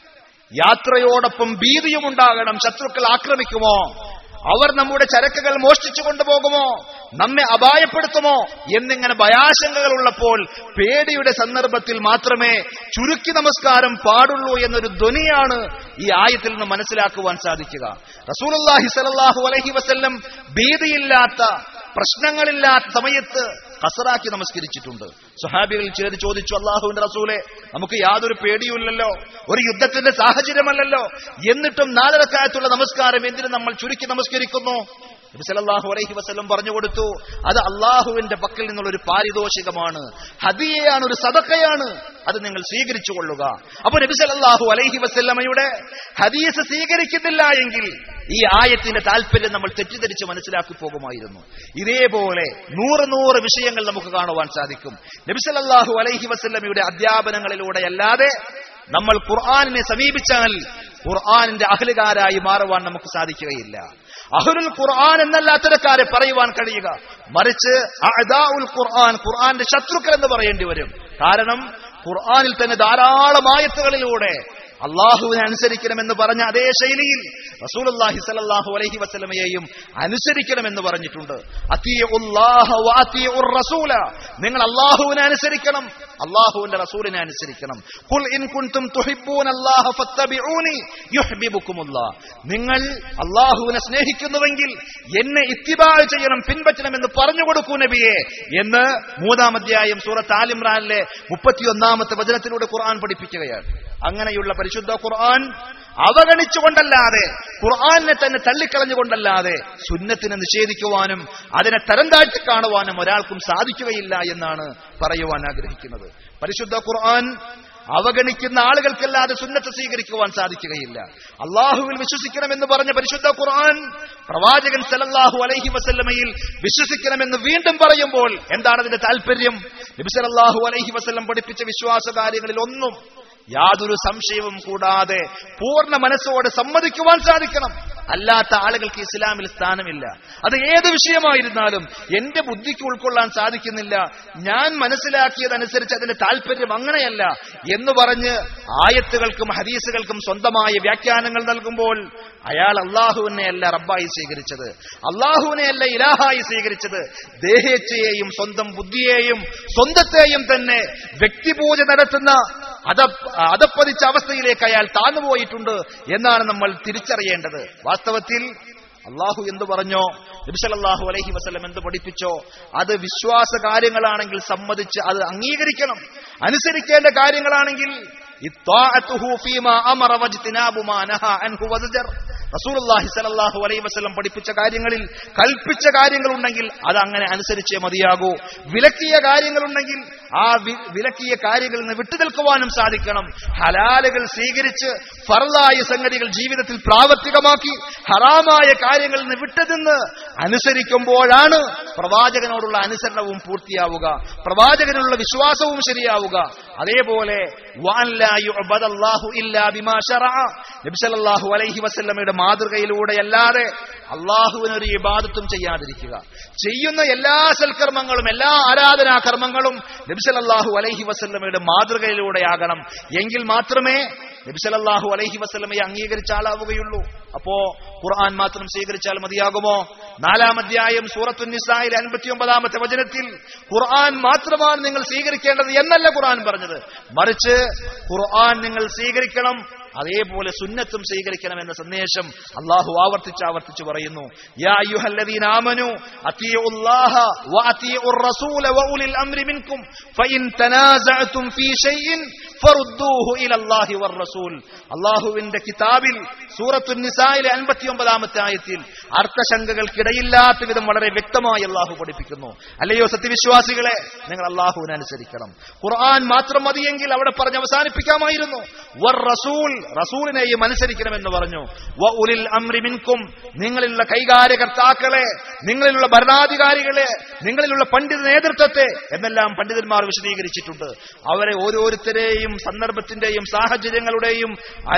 യാത്രയോടൊപ്പം ഭീതിയും ഉണ്ടാകണം. ശത്രുക്കൾ ആക്രമിക്കുമോ, അവർ നമ്മുടെ ചരക്കുകൾ മോഷ്ടിച്ചു കൊണ്ടുപോകുമോ, നമ്മെ അപായപ്പെടുത്തുമോ എന്നിങ്ങനെ ഭയാശങ്കകൾ ഉള്ളപ്പോൾ പേടിയുടെ സന്ദർഭത്തിൽ മാത്രമേ ചുരുക്കി നമസ്കാരം പാടുള്ളൂ എന്നൊരു ധ്വനിയാണ് ഈ ആയത്തിൽ നിന്ന് മനസ്സിലാക്കുവാൻ സാധിക്കുക. റസൂലുള്ളാഹി സ്വല്ലല്ലാഹു അലൈഹി വസല്ലം ഭീതിയില്ലാത്ത, പ്രശ്നങ്ങളില്ലാത്ത സമയത്ത് ഖസറാക്കി നമസ്കരിച്ചിട്ടുണ്ട്. സ്വഹാബികളിൽ ചിലർ ചോദിച്ചു, അല്ലാഹുവിന്റെ റസൂലെ, നമുക്ക് യാതൊരു പേടിയുമില്ലല്ലോ, ഒരു യുദ്ധത്തിന്റെ സാഹചര്യമല്ലല്ലോ, എന്നിട്ടും 4 റക്അത്തുള്ള നമസ്കാരം എന്തിന് നമ്മൾ ചുരുക്കി നമസ്കരിക്കുന്നു? നബി സല്ലല്ലാഹു അലൈഹി വസല്ലം പറഞ്ഞു കൊടുത്തു, അത് അല്ലാഹുവിന്റെ പക്കൽ നിന്നുള്ള ഒരു പാരിതോഷികമാണ്, ഹദിയയാണ്, ഒരു സദഖയാണ്, അത് നിങ്ങൾ സ്വീകരിച്ചു കൊള്ളുക. അപ്പൊ നബി സല്ലല്ലാഹു അലൈഹി വസല്ലമയുടെ ഹദീസ് സ്വീകരിക്കുന്നില്ല എങ്കിൽ ഈ ആയത്തിന്റെ താല്പര്യം നമ്മൾ തെറ്റിദ്ധരിച്ച് മനസ്സിലാക്കി പോകുമായിരുന്നു. ഇതേപോലെ 100 വിഷയങ്ങൾ നമുക്ക് കാണുവാൻ സാധിക്കും. നബി സല്ലല്ലാഹു അലൈഹി വസല്ലമയുടെ അധ്യാപനങ്ങളിലൂടെ അല്ലാതെ നമ്മൾ ഖുർആനിനെ സമീപിച്ചാൽ ഖുർആനിന്റെ അഹ്ലുകാരായി മാറുവാൻ നമുക്ക് സാധിക്കുകയില്ല. അഹ്ലുൽ ഖുർആൻ എന്നല്ല അത്തരക്കാരെ പറയുവാൻ കഴിയുക, മറിച്ച് അഅദാഉൽ ഖുർആൻ, ഖുർആന്റെ ശത്രുക്കൾ എന്ന് പറയേണ്ടി വരും. കാരണം ഖുർആനിൽ തന്നെ ധാരാളം ആയത്തുകളിലൂടെ അള്ളാഹുവിനെ അനുസരിക്കണമെന്ന് പറഞ്ഞ അതേ ശൈലിയിൽ റസൂലുള്ളാഹി സ്വല്ലല്ലാഹു അലൈഹി വസല്ലമയെയും അനുസരിക്കണമെന്ന് പറഞ്ഞിട്ടുണ്ട്. അത്തിയുല്ലാഹ വ അത്തിയുർ റസൂല, നിങ്ങൾ അള്ളാഹുവിനെ അനുസരിക്കണം, അള്ളാഹുവിന്റെ റസൂലിനെ അനുസരിക്കണം. ഖുൽ ഇൻ കുൻതും തുഹിബ്ബൂനല്ലാഹ ഫത്തബിഊനി യുഹ്ബിബുകുമുല്ലാഹ്, നിങ്ങൾ അള്ളാഹുവിനെ സ്നേഹിക്കുന്നുവെങ്കിൽ എന്നെ ഇത്തിബാ ചെയ്യണം, പിൻപറ്റണം എന്ന് പറഞ്ഞു കൊടുക്കൂ നബിയെ എന്ന് 3-ാം അധ്യായം സൂറത്ത് ആൽ ഇംറാനിലെ 31-ാമത്തെ വചനത്തിലൂടെ ഖുർആൻ പഠിപ്പിക്കുകയാണ്. അങ്ങനെയുള്ള പരിശുദ്ധ ഖുർആൻ അവഗണിച്ചുകൊണ്ടല്ലാതെ, ഖുർആനെ തന്നെ തള്ളിക്കളഞ്ഞുകൊണ്ടല്ലാതെ സുന്നത്തിനെ നിഷേധിക്കുവാനും അതിനെ തരം താഴ്ത്തി കാണുവാനും ഒരാൾക്കും സാധിക്കുകയില്ല എന്നാണ് പറയുവാൻ ആഗ്രഹിക്കുന്നത്. പരിശുദ്ധ ഖുർആൻ അവഗണിക്കുന്ന ആളുകൾക്കല്ലാതെ സുന്നത്ത് സ്വീകരിക്കുവാൻ സാധിക്കുകയില്ല. അള്ളാഹുവിൽ വിശ്വസിക്കണമെന്ന് പറഞ്ഞ പരിശുദ്ധ ഖുർആൻ പ്രവാചകൻ സല്ലല്ലാഹു അലൈഹി വസല്ലമയിൽ വിശ്വസിക്കണമെന്ന് വീണ്ടും പറയുമ്പോൾ എന്താണ് അതിന്റെ താല്പര്യം? നബി സല്ലല്ലാഹു അലൈഹി വസല്ലം പഠിപ്പിച്ച വിശ്വാസ കാര്യങ്ങളിൽ ഒന്നും യാതൊരു സംശയവും കൂടാതെ പൂർണ്ണ മനസ്സോടെ സമ്മതിക്കുവാൻ സാധിക്കണം. അല്ലാത്ത ആളുകൾക്ക് ഇസ്ലാമിൽ സ്ഥാനമില്ല. അത് ഏത് വിഷയമായിരുന്നാലും എന്റെ ബുദ്ധിക്ക് ഉൾക്കൊള്ളാൻ സാധിക്കുന്നില്ല, ഞാൻ മനസ്സിലാക്കിയതനുസരിച്ച് അതിന്റെ താല്പര്യം അങ്ങനെയല്ല എന്ന് പറഞ്ഞ് ആയത്തുകൾക്കും ഹദീസുകൾക്കും സ്വന്തമായ വ്യാഖ്യാനങ്ങൾ നൽകുമ്പോൾ അയാൾ അള്ളാഹുവിനെയല്ല റബ്ബായി സ്വീകരിച്ചത്, അള്ളാഹുവിനെയല്ല ഇലാഹായി സ്വീകരിച്ചത്, ദേഹേച്ഛയെയും സ്വന്തം ബുദ്ധിയെയും സ്വന്തത്തെയും തന്നെ വ്യക്തിപൂജ നടത്തുന്ന അതപ്പതിച്ച അവസ്ഥയിലേക്ക് അയാൾ താഴ്ന്നുപോയിട്ടുണ്ട് എന്നാണ് നമ്മൾ തിരിച്ചറിയേണ്ടത്. വാസ്തവത്തിൽ അള്ളാഹു എന്തു പറഞ്ഞോ, നബി സല്ലല്ലാഹു അലൈഹി വസല്ലം എന്ത് പഠിപ്പിച്ചോ അത് വിശ്വാസ കാര്യങ്ങളാണെങ്കിൽ സമ്മതിച്ച് അത് അംഗീകരിക്കണം. അനുസരിക്കേണ്ട കാര്യങ്ങളാണെങ്കിൽ റസൂലുള്ളാഹി സ്വല്ലല്ലാഹു അലൈഹി വസല്ലം പഠിപ്പിച്ച കാര്യങ്ങളിൽ കൽപ്പിച്ച കാര്യങ്ങളുണ്ടെങ്കിൽ അത് അങ്ങനെ അനുസരിച്ചേ മതിയാകൂ. വിലക്കിയ കാര്യങ്ങളുണ്ടെങ്കിൽ ആ വിലക്കിയ കാര്യങ്ങളിൽ നിന്ന് വിട്ടുനിൽക്കുവാനും സാധിക്കണം. ഹലാലുകൾ സ്വീകരിച്ച് ഫർളായ സംഗതികൾ ജീവിതത്തിൽ പ്രാവർത്തികമാക്കി ഹറാമായ കാര്യങ്ങളിൽ നിന്ന് വിട്ടുനിന്ന് അനുസരിക്കുമ്പോഴാണ് പ്രവാചകനോടുള്ള അനുസരണവും പൂർത്തിയാവുക, പ്രവാചകനുള്ള വിശ്വാസവും ശരിയാവുക. അതേപോലെ നബി സല്ലല്ലാഹു അലൈഹി വസല്ലമയുടെ മാതൃകയിലൂടെയല്ലാതെ അള്ളാഹുവിനൊരു ഇബാദത്തും ചെയ്യാതിരിക്കുക. ചെയ്യുന്ന എല്ലാ സൽക്കർമ്മങ്ങളും എല്ലാ ആരാധനാ കർമ്മങ്ങളും നബി സല്ലല്ലാഹു അലൈഹി വസല്ലമയുടെ മാതൃകയിലൂടെയാകണം. എങ്കിൽ മാത്രമേ നബി സല്ലല്ലാഹു അലൈഹി വസല്ലമയെ അംഗീകരിച്ച ആളാവുകയുള്ളൂ. അപ്പോ ഖുർആൻ മാത്രം സ്വീകരിച്ചാൽ മതിയാകുമോ? 4-ാം അധ്യായം സൂറത്തുൻ നിസായിലെ 59-ാമത്തെ വചനത്തിൽ ഖുർആൻ മാത്രമാണ് നിങ്ങൾ സ്വീകരിക്കേണ്ടത് എന്നല്ല ഖുർആൻ പറഞ്ഞത്, മറിച്ച് ഖുർആൻ നിങ്ങൾ സ്വീകരിക്കണം, അതേപോലെ സുന്നത്തും സ്വീകരിക്കണം എന്ന സന്ദേശം അല്ലാഹു ആവർത്തിച്ച് പറയുന്നു. യാ അയ്യുഹല്ലദീന ആമനൂ അത്തിഉല്ലാഹ വഅത്തിഉർ റസൂല വഉലിൽ അംരി മിൻകും ഫഇൻ തനാസഅതും ഫീ ഷൈഇൻ ഫറുദ്ദൂഹു ഇലല്ലാഹി വർ റസൂൽ. അല്ലാഹുവിന്റെ കിതാബിൽ സൂറത്തുൻ നിസായിലെ 59-ാമത്തെ ആയത്തിൽ അർത്ഥശങ്കകൾക്കിടയില്ലാത്ത വിധം വളരെ വ്യക്തമായി അല്ലാഹു പഠിപ്പിക്കുന്നു. അല്ലയോ സത്യവിശ്വാസികളെ, നിങ്ങൾ അല്ലാഹുവിനെ അനുസരിക്കണം. ഖുർആൻ മാത്രം മതിയെങ്കിൽ അവിടെ പറഞ്ഞ് അവസാനിപ്പിക്കാമായിരുന്നു. വർ റസൂൽ, റസൂലിനെയും അനുസരിക്കണമെന്ന് പറഞ്ഞു. വഉലിൽ അംരി മിൻകും, നിങ്ങളിലുള്ള കൈകാര്യകർത്താക്കളെ, നിങ്ങളിലുള്ള ഭരണാധികാരികളെ, നിങ്ങളിലുള്ള പണ്ഡിത നേതൃത്വത്തെ എന്നെല്ലാം പണ്ഡിതന്മാർ വിശദീകരിച്ചിട്ടുണ്ട്. അവരെ ഓരോരുത്തരെയും സന്ദർഭത്തിന്റെയും സാഹചര്യങ്ങളുടെയും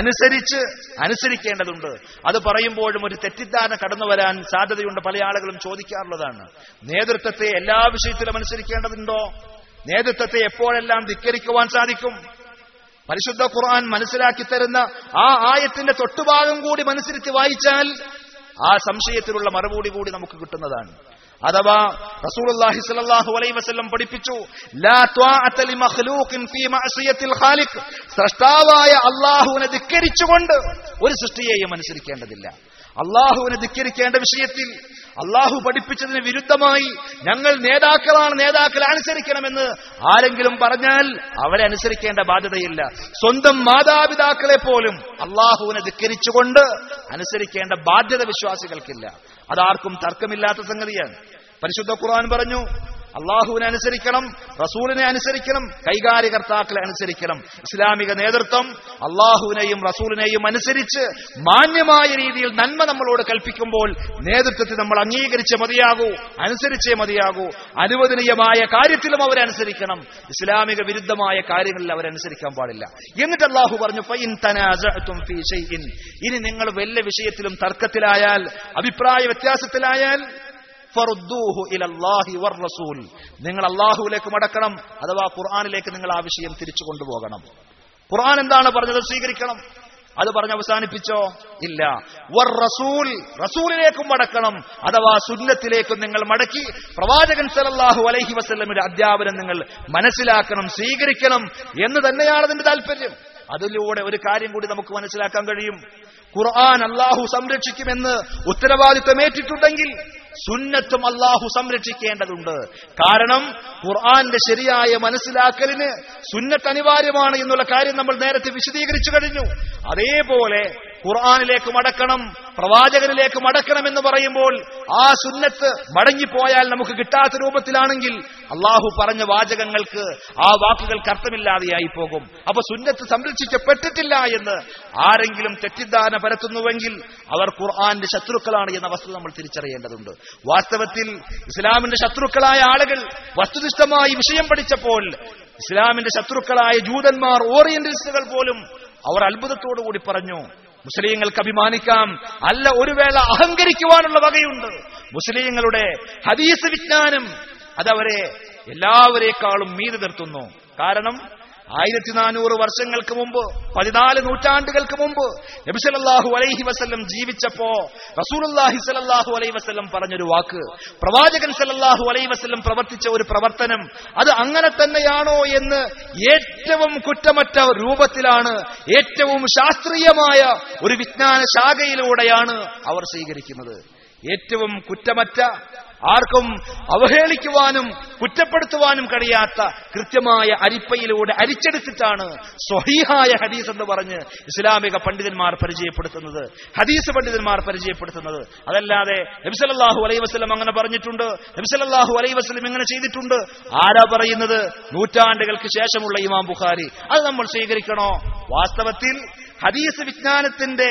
അനുസരിക്കേണ്ടതുണ്ട്. അത് പറയുമ്പോഴും ഒരു തെറ്റിദ്ധാരണ കടന്നു വരാൻ സാധ്യതയുണ്ട്. പല ആളുകളും ചോദിക്കാറുള്ളതാണ്, നേതൃത്വത്തെ എല്ലാ വിഷയത്തിലും അനുസരിക്കേണ്ടതുണ്ടോ? നേതൃത്വത്തെ എപ്പോഴെല്ലാം ധിക്കരിക്കുവാൻ സാധിക്കും? പരിശുദ്ധ ഖുർആൻ മനസ്സിലാക്കി തരുന്ന ആ ആയത്തിന്റെ തൊട്ടുഭാഗം കൂടി മനസ്സിരുത്തി വായിച്ചാൽ ആ സംശയത്തിലുള്ള മറുപടി കൂടി നമുക്ക് കിട്ടുന്നതാണ്. അഥവാ റസൂലുള്ളാഹി സ്വല്ലല്ലാഹു അലൈഹി വസല്ലം പഠിപ്പിച്ചു, ലാ ത്വാഅത ലിമഖ്ലൂഖിൻ ഫീ മഅസിയത്തിൽ ഖാലിഖ്, സൃഷ്ടാവായ അല്ലാഹുവിനെ ധിക്കരിച്ചുകൊണ്ട് ഒരു സൃഷ്ടിയെയും അനുസരിക്കേണ്ടതില്ല. അല്ലാഹുവിനെ ധിക്കരിക്കേണ്ട വിഷയത്തിൽ അല്ലാഹു പഠിപ്പിച്ചതിന് വിരുദ്ധമായി ഞങ്ങൾ നേതാക്കളെ അനുസരിക്കണമെന്ന് ആരെങ്കിലും പറഞ്ഞാൽ അവരെ അനുസരിക്കേണ്ട ബാധ്യതയില്ല. സ്വന്തം മാതാപിതാക്കളെ പോലും അല്ലാഹുവിനെ ധിക്കരിച്ചുകൊണ്ട് അനുസരിക്കേണ്ട ബാധ്യത വിശ്വാസികൾക്കില്ല. അതാർക്കും തർക്കമില്ലാത്ത സംഗതിയാണ്. പരിശുദ്ധ ഖുർആൻ പറഞ്ഞു, അള്ളാഹുവിനെ അനുസരിക്കണം, റസൂലിനെ അനുസരിക്കണം, കൈകാര്യകർത്താക്കളെ അനുസരിക്കണം. ഇസ്ലാമിക നേതൃത്വം അള്ളാഹുവിനെയും റസൂലിനെയും അനുസരിച്ച് മാന്യമായ രീതിയിൽ നന്മ നമ്മളോട് കൽപ്പിക്കുമ്പോൾ നേതൃത്വത്തെ നമ്മൾ അംഗീകരിച്ചേ മതിയാകൂ, അനുസരിച്ചേ മതിയാകൂ. അനുവദനീയമായ കാര്യത്തിലും അവരെ അനുസരിക്കണം, ഇസ്ലാമിക വിരുദ്ധമായ കാര്യങ്ങളിൽ അവരനുസരിക്കാൻ പാടില്ല. എന്നിട്ട് അള്ളാഹു പറഞ്ഞു, ഫഇൻ തനാസഅതും ഫീ ഷൈഇൻ, ഇനി നിങ്ങൾ വല്ല വിഷയത്തിലും തർക്കത്തിലായാൽ, അഭിപ്രായ വ്യത്യാസത്തിലായാൽ, ഫറുദ്ദൂഹു ഇലല്ലാഹി വർ റസൂൽ, നിങ്ങൾ അല്ലാഹുവിലേക്ക് മടക്കണം, അഥവാ ഖുർആനിലേക്ക് നിങ്ങൾ ആ വിഷയം തിരിച്ചു കൊണ്ടുപോകണം. ഖുർആൻ എന്താണ് പറഞ്ഞത് സ്വീകരിക്കണം, അത് പറഞ്ഞ് അവസാനിപ്പിച്ചോ? ഇല്ല. വർ റസൂൽ, റസൂലിലേക്കും മടക്കണം, അഥവാ സുന്നത്തിലേക്കും നിങ്ങൾ മടക്കി പ്രവാചകൻ സല്ലല്ലാഹു അലൈഹി വസല്ലമയുടെ അധ്യാപനം നിങ്ങൾ മനസ്സിലാക്കണം, സ്വീകരിക്കണം എന്ന് തന്നെയാണ് അതിന്റെ താല്പര്യം. അതിലൂടെ ഒരു കാര്യം കൂടി നമുക്ക് മനസ്സിലാക്കാൻ കഴിയും. ഖുർആൻ അല്ലാഹു സംരക്ഷിക്കുമെന്ന് ഉത്തരവാദിത്തമേറ്റിട്ടുണ്ടെങ്കിൽ സുന്നത്തും അല്ലാഹു സംരക്ഷിക്കേണ്ടതുണ്ട്. കാരണം ഖുർആന്റെ ശരിയായ മനസ്സിലാക്കലിന് സുന്നത്ത് അനിവാര്യമാണ് എന്നുള്ള കാര്യം നമ്മൾ നേരത്തെ വിശദീകരിച്ചു കഴിഞ്ഞു. അതേപോലെ ഖുർആനിലേക്ക് മടക്കണം, പ്രവാചകനിലേക്ക് മടക്കണം എന്ന് പറയുമ്പോൾ ആ സുന്നത്ത് മടങ്ങിപ്പോയാൽ നമുക്ക് കിട്ടാത്ത രൂപത്തിലാണെങ്കിൽ അള്ളാഹു പറഞ്ഞ വാചകങ്ങൾക്ക്, ആ വാക്കുകൾക്ക് അർത്ഥമില്ലാതെയായി പോകും. അപ്പൊ സുന്നത്ത് സംരക്ഷിക്കപ്പെട്ടിട്ടില്ല എന്ന് ആരെങ്കിലും തെറ്റിദ്ധാരണ പരത്തുന്നുവെങ്കിൽ അവർ ഖുർആന്റെ ശത്രുക്കളാണ് എന്ന വസ്തുത നമ്മൾ തിരിച്ചറിയേണ്ടതുണ്ട്. വാസ്തവത്തിൽ ഇസ്ലാമിന്റെ ശത്രുക്കളായ ആളുകൾ വസ്തുനിഷ്ഠമായി വിഷയം പഠിച്ചപ്പോൾ ഇസ്ലാമിന്റെ ശത്രുക്കളായ ജൂതന്മാർ, ഓറിയന്റലിസ്റ്റുകൾ പോലും അവർ അത്ഭുതത്തോടുകൂടി പറഞ്ഞു, മുസ്ലിങ്ങൾക്ക് അഭിമാനിക്കാം, അല്ല ഒരു വേള അഹങ്കരിക്കുവാനുള്ള വകയുണ്ട്. മുസ്ലിങ്ങളുടെ ഹദീസ് വിജ്ഞാനം അതവരെ എല്ലാവരേക്കാളും മീതെ നിർത്തുന്നു. കാരണം 1400 വർഷങ്ങൾക്ക് മുമ്പ്, 14 നൂറ്റാണ്ടുകൾക്ക് മുമ്പ് നബി സല്ലല്ലാഹു അലൈഹി വസല്ലം ജീവിച്ചപ്പോ റസൂലുള്ളാഹി സല്ലല്ലാഹു അലൈഹി വസല്ലം പറഞ്ഞൊരു വാക്ക്, പ്രവാചകൻ സല്ലല്ലാഹു അലൈഹി വസല്ലം പ്രവർത്തിച്ച ഒരു പ്രവർത്തനം, അത് അങ്ങനെ തന്നെയാണോ എന്ന് ഏറ്റവും കുറ്റമറ്റ രൂപത്തിലാണ്, ഏറ്റവും ശാസ്ത്രീയമായ ഒരു വിജ്ഞാന ശാഖയിലൂടെയാണ് അവർ സ്വീകരിക്കുന്നത്. ഏറ്റവും കുറ്റമറ്റ, ആർക്കും അവഹേളിക്കുവാനും കുറ്റപ്പെടുത്തുവാനും കഴിയാത്ത കൃത്യമായ അരിപ്പയിലൂടെ അരിച്ചെടുത്തിട്ടാണ് സ്വഹീഹായ ഹദീസ് എന്ന് പറഞ്ഞ് ഇസ്ലാമിക പണ്ഡിതന്മാർ പരിചയപ്പെടുത്തുന്നത്, ഹദീസ് പണ്ഡിതന്മാർ പരിചയപ്പെടുത്തുന്നത്. അതല്ലാതെ നബി സല്ലല്ലാഹു അലൈഹി വസല്ലം അങ്ങനെ പറഞ്ഞിട്ടുണ്ട്, നബി സല്ലല്ലാഹു അലൈഹി വസല്ലം ഇങ്ങനെ ചെയ്തിട്ടുണ്ട്. ആരാ പറയുന്നത്? നൂറ്റാണ്ടുകൾക്ക് ശേഷമുള്ള ഇമാം ബുഖാരി. അത് നമ്മൾ സ്വീകരിക്കണോ? വാസ്തവത്തിൽ ഹദീസ് വിജ്ഞാനത്തിന്റെ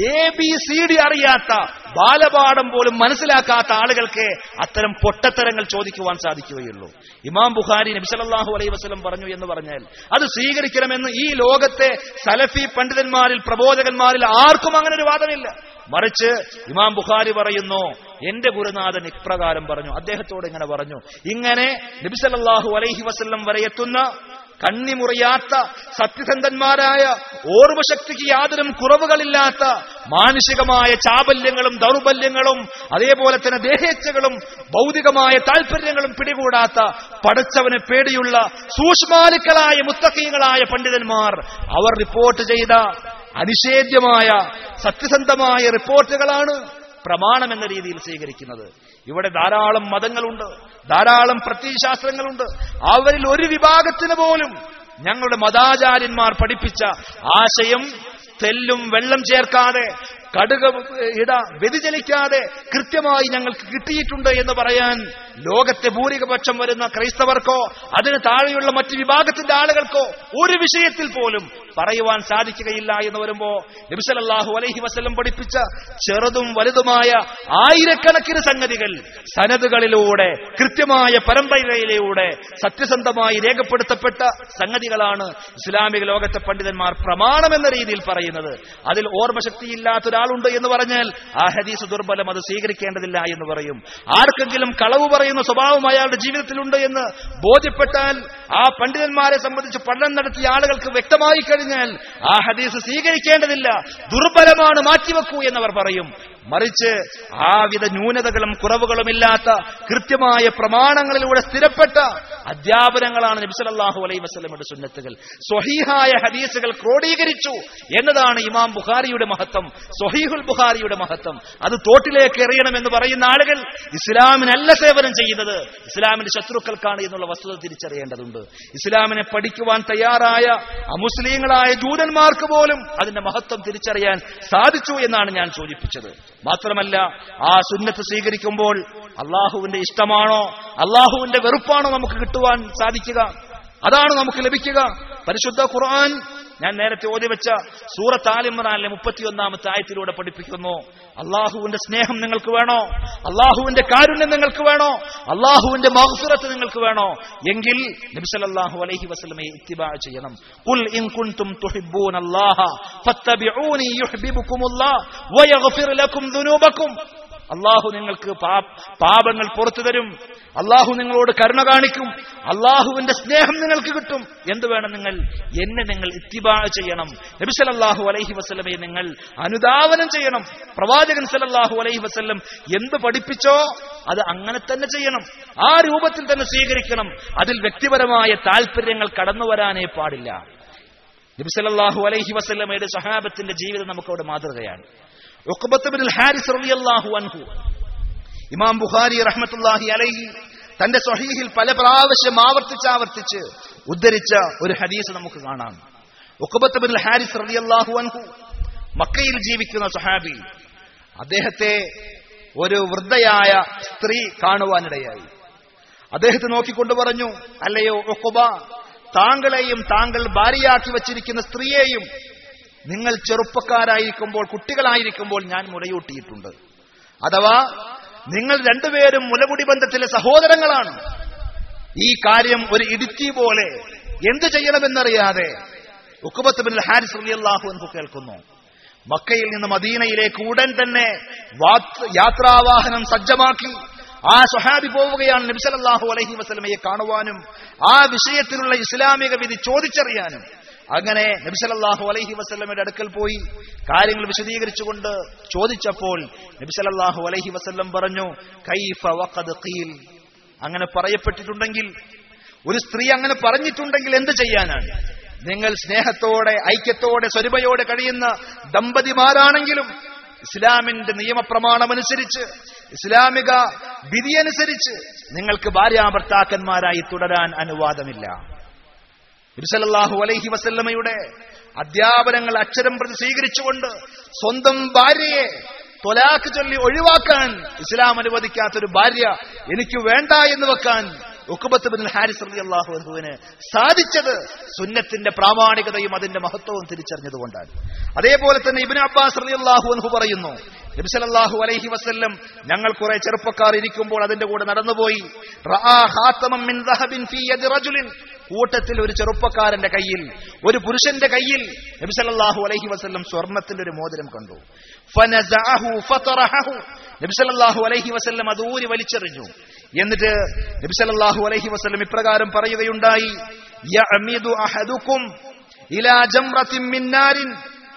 ABCD അറിയാത്ത, ബാലപാഠം പോലും മനസ്സിലാക്കാത്ത ആളുകൾക്ക് അത്തരം പൊട്ടത്തരങ്ങൾ ചോദിക്കുവാൻ സാധിക്കുകയുള്ളൂ. ഇമാം ബുഖാരി നബി സല്ലല്ലാഹു അലൈഹി വസല്ലം പറഞ്ഞു എന്ന് പറഞ്ഞാൽ അത് സ്വീകരിക്കണമെന്ന് ഈ ലോകത്തെ സലഫി പണ്ഡിതന്മാരിൽ, പ്രബോധകന്മാരിൽ ആർക്കും അങ്ങനെ ഒരു വാദമില്ല. മറിച്ച് ഇമാം ബുഖാരി പറയുന്നു, എന്റെ ഗുരുനാഥൻ ഇപ്രകാരം പറഞ്ഞു, അദ്ദേഹത്തോട് ഇങ്ങനെ പറഞ്ഞു. ഇങ്ങനെ നബി സല്ലല്ലാഹു അലൈഹി വസല്ലം വരെ എത്തുന്ന കണ്ണിമുറിയാത്ത സത്യസന്ധന്മാരായ, ഓർമ്മശക്തിക്ക് യാതൊരു കുറവുകളില്ലാത്ത, മാനുഷികമായ ചാബല്യങ്ങളും ദൗർബല്യങ്ങളും അതേപോലെ തന്നെ ദേഹേച്ഛകളും ഭൗതികമായ താല്പര്യങ്ങളും പിടികൂടാത്ത, പടച്ചവനെ പേടിയുള്ള സൂക്ഷ്മാലുക്കളായ മുത്തഖീങ്ങളായ പണ്ഡിതന്മാർ അവർ റിപ്പോർട്ട് ചെയ്ത അനിഷേധ്യമായ സത്യസന്ധമായ റിപ്പോർട്ടുകളാണ് പ്രമാണം എന്ന രീതിയിൽ സ്വീകരിക്കുന്നത്. ഇവിടെ ധാരാളം മതങ്ങളുണ്ട്, ധാരാളം പ്രത്യയശാസ്ത്രങ്ങളുണ്ട്. അവരിൽ ഒരു വിഭാഗത്തിന് പോലും ഞങ്ങളുടെ മതാചാര്യന്മാർ പഠിപ്പിച്ച ആശയം തെല്ലും വെള്ളം ചേർക്കാതെ, കടുക വ്യതിചലിക്കാതെ കൃത്യമായി ഞങ്ങൾക്ക് കിട്ടിയിട്ടുണ്ട് എന്ന് പറയാൻ ലോകത്തെ ഭൂരിപക്ഷം വരുന്ന ക്രൈസ്തവർക്കോ അതിന് താഴെയുള്ള മറ്റു വിഭാഗത്തിന്റെ ആളുകൾക്കോ ഒരു വിഷയത്തിൽ പോലും പറയുവാൻ സാധിക്കുകയില്ല എന്ന് വരുമ്പോ നബി സല്ലല്ലാഹു അലൈഹി വസല്ലം പഠിപ്പിച്ച ചെറുതും വലുതുമായ ആയിരക്കണക്കിന് സംഗതികൾ സനദുകളിലൂടെ, കൃത്യമായ പരമ്പരയിലൂടെ സത്യസന്ധമായി രേഖപ്പെടുത്തപ്പെട്ട സംഗതികളാണ് ഇസ്ലാമിക ലോകത്തെ പണ്ഡിതന്മാർ പ്രമാണം എന്ന രീതിയിൽ പറയുന്നത്. അതിൽ ഓർമ്മശക്തിയില്ലാത്ത ഒരാളുണ്ട് എന്ന് പറഞ്ഞാൽ ആ ഹദീസ് ദുർബലം, അത് സ്വീകരിക്കേണ്ടതില്ല എന്ന് പറയും. ആർക്കെങ്കിലും കളവ് പറയുന്ന സ്വഭാവം അയാളുടെ ജീവിതത്തിലുണ്ട് എന്ന് ബോധ്യപ്പെട്ടാൽ ആ പണ്ഡിതന്മാരെ സംബന്ധിച്ച് പഠനം നടത്തിയ ആളുകൾക്ക് വ്യക്തമായി കഴിഞ്ഞാൽ ആ ഹദീസ് സ്വീകരിക്കേണ്ടതില്ല, ദുർബലമാണ്, മാറ്റിവെക്കൂ എന്നവർ പറയും. മറിച്ച് ആവിധ ന്യൂനതകളും കുറവുകളും ഇല്ലാത്ത കൃത്യമായ പ്രമാണങ്ങളിലൂടെ സ്ഥിരപ്പെട്ട അധ്യാപനങ്ങളാണ് നബി സല്ലല്ലാഹു അലൈഹി വസല്ലമയുടെ സുന്നത്തുകൾ. സ്വഹീഹായ ഹദീസുകൾ ക്രോഡീകരിച്ചു എന്നതാണ് ഇമാം ബുഖാരിയുടെ മഹത്വം, സ്വഹീഹുൽ ബുഖാരിയുടെ മഹത്വം. അത് തോട്ടിലേക്ക് എറിയണമെന്ന് പറയുന്ന ആളുകൾ ഇസ്ലാമിനല്ല സേവനം ചെയ്യുന്നത്, ഇസ്ലാമിന്റെ ശത്രുക്കൾക്കാണ് എന്നുള്ള വസ്തുത തിരിച്ചറിയേണ്ടതുണ്ട്. ഇസ്ലാമിനെ പഠിക്കുവാൻ തയ്യാറായ അമുസ്ലിങ്ങളായ ജൂതന്മാർക്ക് പോലും അതിന്റെ മഹത്വം തിരിച്ചറിയാൻ സാധിച്ചു എന്നാണ് ഞാൻ സൂചിപ്പിച്ചത്. മാത്രമല്ല, ആ സുന്നത്ത് സ്വീകരിക്കുമ്പോൾ അള്ളാഹുവിന്റെ ഇഷ്ടമാണോ അള്ളാഹുവിന്റെ വെറുപ്പാണോ നമുക്ക് കിട്ടുവാൻ സാധിക്കുക? അതാണ് നമുക്ക് ലഭിക്കുക. പരിശുദ്ധ ഖുർആൻ ഞാൻ നേരത്തെ ഓതിവെച്ച സൂറത്ത് ആൽ ഇംറാനിലെ 31-ാമത്തെ ആയത്തിലൂടെ പഠിപ്പിക്കുന്നു, അള്ളാഹുവിന്റെ സ്നേഹം നിങ്ങൾക്ക് വേണോ, അള്ളാഹുവിന്റെ കാരുണ്യം നിങ്ങൾക്ക് വേണോ, അള്ളാഹുവിന്റെ മഗ്ഫിറത്ത് നിങ്ങൾക്ക് വേണോ എങ്കിൽ നബി സല്ലല്ലാഹു അലൈഹി വസല്ലമയെ ഇത്തിബാ ചെയ്യണം. ഖുൽ ഇൻ കുൻതും തുഹിബ്ബൂനല്ലാഹ ഫത്തബിഊനി യുഹ്ബിബുകുമുല്ലാഹ് വയഗ്ഫിർ ലക്കും ദുനൂബക്കും. അള്ളാഹു നിങ്ങൾക്ക് പാപങ്ങൾ പുറത്തു തരും, അള്ളാഹു നിങ്ങളോട് കരുണ കാണിക്കും, അള്ളാഹുവിന്റെ സ്നേഹം നിങ്ങൾക്ക് കിട്ടും. എന്ത് വേണം? നിങ്ങൾ ഇത്തിബാ ചെയ്യണം. നബി സല്ലല്ലാഹു അലൈഹി വസല്ലമയെ നിങ്ങൾ അനുധാവനം ചെയ്യണം. പ്രവാചകൻ സല്ലല്ലാഹു അലൈഹി വസല്ലം എന്ത് പഠിപ്പിച്ചോ അത് അങ്ങനെ തന്നെ ചെയ്യണം, ആ രൂപത്തിൽ തന്നെ സ്വീകരിക്കണം. അതിൽ വ്യക്തിപരമായ താല്പര്യങ്ങൾ കടന്നു വരാനേ പാടില്ല. നബി സല്ലല്ലാഹു അലൈഹി വസല്ലമയുടെ സഹാബത്തിന്റെ ജീവിതം നമുക്കവിടെ മാതൃകയാണ്. ഉഖ്ബത്ത് ഇബ്നുൽ ഹാരിസ് റളിയല്ലാഹു അൻഹു, ഇമാം ബുഖാരി റഹ്മത്തുള്ളാഹി അലൈഹി തന്റെ സ്വഹീഹിൽ പല പ്രാവശ്യം ആവർത്തിച്ച് ഉദ്ധരിച്ച ഒരു ഹദീസ് നമുക്ക് കാണാം. ഉഖ്ബത്ത് ഇബ്നുൽ ഹാരിസ് റളിയല്ലാഹു അൻഹു മക്കയിൽ ജീവിക്കുന്ന സ്വഹാബി. അദ്ദേഹത്തെ ഒരു വൃദ്ധയായ സ്ത്രീ കാണുവാനിടയായി. അദ്ദേഹത്തെ നോക്കിക്കൊണ്ട് പറഞ്ഞു, അല്ലയോ ഉഖ്ബ, താങ്കളെയും താങ്കൾ ഭാര്യയാക്കി വച്ചിരിക്കുന്ന സ്ത്രീയെയും നിങ്ങൾ ചെറുപ്പക്കാരായിരിക്കുമ്പോൾ, കുട്ടികളായിരിക്കുമ്പോൾ ഞാൻ മുലയൂട്ടിയിട്ടുണ്ട്. അഥവാ നിങ്ങൾ രണ്ടുപേരും മുലകുടി ബന്ധത്തിലെ സഹോദരങ്ങളാണ്. ഈ കാര്യം ഒരു ഇടുത്തി പോലെ എന്ത് ചെയ്യണമെന്നറിയാതെ ഉഖ്ബത്ത് ഇബ്നുൽ ഹാരിസ് റളിയല്ലാഹു അൻഹു കേൾക്കുന്നു. മക്കയിൽ നിന്ന് മദീനയിലേക്ക് ഉടൻ തന്നെ യാത്രാവാഹനം സജ്ജമാക്കി ആ സ്വഹാബി പോവുകയാണ് നബി സല്ലല്ലാഹു അലൈഹി വസല്ലമയെ കാണുവാനും ആ വിഷയത്തിലുള്ള ഇസ്ലാമിക വിധി ചോദിച്ചറിയാനും. അങ്ങനെ നബി സല്ലല്ലാഹു അലൈഹി വസല്ലമയുടെ അടുക്കൽ പോയി കാര്യങ്ങൾ വിശദീകരിച്ചുകൊണ്ട് ചോദിച്ചപ്പോൾ നബി സല്ലല്ലാഹു അലൈഹി വസല്ലം പറഞ്ഞു, കൈഫ വഖദ് ഖീൽ, അങ്ങനെ പറയപ്പെട്ടിട്ടുണ്ടെങ്കിൽ, ഒരു സ്ത്രീ അങ്ങനെ പറഞ്ഞിട്ടുണ്ടെങ്കിൽ എന്ത് ചെയ്യാനാണ്? നിങ്ങൾ സ്നേഹത്തോടെ ഐക്യത്തോടെ സ്വരുമയോടെ കഴിയുന്ന ദമ്പതിമാരാണെങ്കിലും ഇസ്ലാമിന്റെ നിയമപ്രമാണമനുസരിച്ച്, ഇസ്ലാമിക വിധിയനുസരിച്ച് നിങ്ങൾക്ക് ഭാര്യാഭർത്താക്കന്മാരായി തുടരാൻ അനുവാദമില്ല. നബി സല്ലല്ലാഹു അലൈഹി വസല്ലമയുടെ അധ്യാപനങ്ങൾ അക്ഷരം പ്രതി സ്വീകരിച്ചുകൊണ്ട് സ്വന്തം ഭാര്യയെ ത്വലാഖ് ചൊല്ലി ഒഴിവാക്കാൻ ഇസ്ലാം അനുവദിക്കാത്തൊരു ഭാര്യ എനിക്ക് വേണ്ട എന്ന് വെക്കാൻ ഉഖബത്ത് ബിൻ ഹാരിസ് റളിയല്ലാഹു അൻഹുവിന് സാധിച്ചത് സുന്നത്തിന്റെ പ്രാമാണികതയും അതിന്റെ മഹത്വവും തിരിച്ചറിഞ്ഞതുകൊണ്ടാണ്. അതേപോലെ തന്നെ ഇബ്നു അബ്ബാസ് റളിയല്ലാഹു അൻഹു പറയുന്നു, നബി സല്ലല്ലാഹു അലൈഹി വസല്ലം ഞങ്ങൾ കുറെ ചെറുപ്പക്കാർ ഇരിക്കുമ്പോൾ അതിന്റെ കൂടെ നടന്നുപോയി. റആ ഖാതമൻ മിൻ ദഹബിൻ ഫീ യദി റജുലിൻ, കൂട്ടത്തിൽ ഒരു ചെറുപ്പക്കാരന്റെ കയ്യിൽ, ഒരു പുരുഷന്റെ കയ്യിൽ നബി സല്ലല്ലാഹു അലൈഹി വസല്ലം സ്വർണത്തിന്റെ ഒരു മോതിരം കണ്ടു. ഫനസഅഹു ഫതറഹു, നബി സല്ലല്ലാഹു അലൈഹി വസല്ലം അത് ഊരി വലിച്ചെറിഞ്ഞു. എന്നിട്ട് നബി സല്ലല്ലാഹു അലൈഹി വസല്ലം ഇപ്രകാരം പറയുകയുണ്ടായി, യഅമിദു അഹദുക്കും ഇലാ ജംറത്തിൻ മിൻ നാരിൻ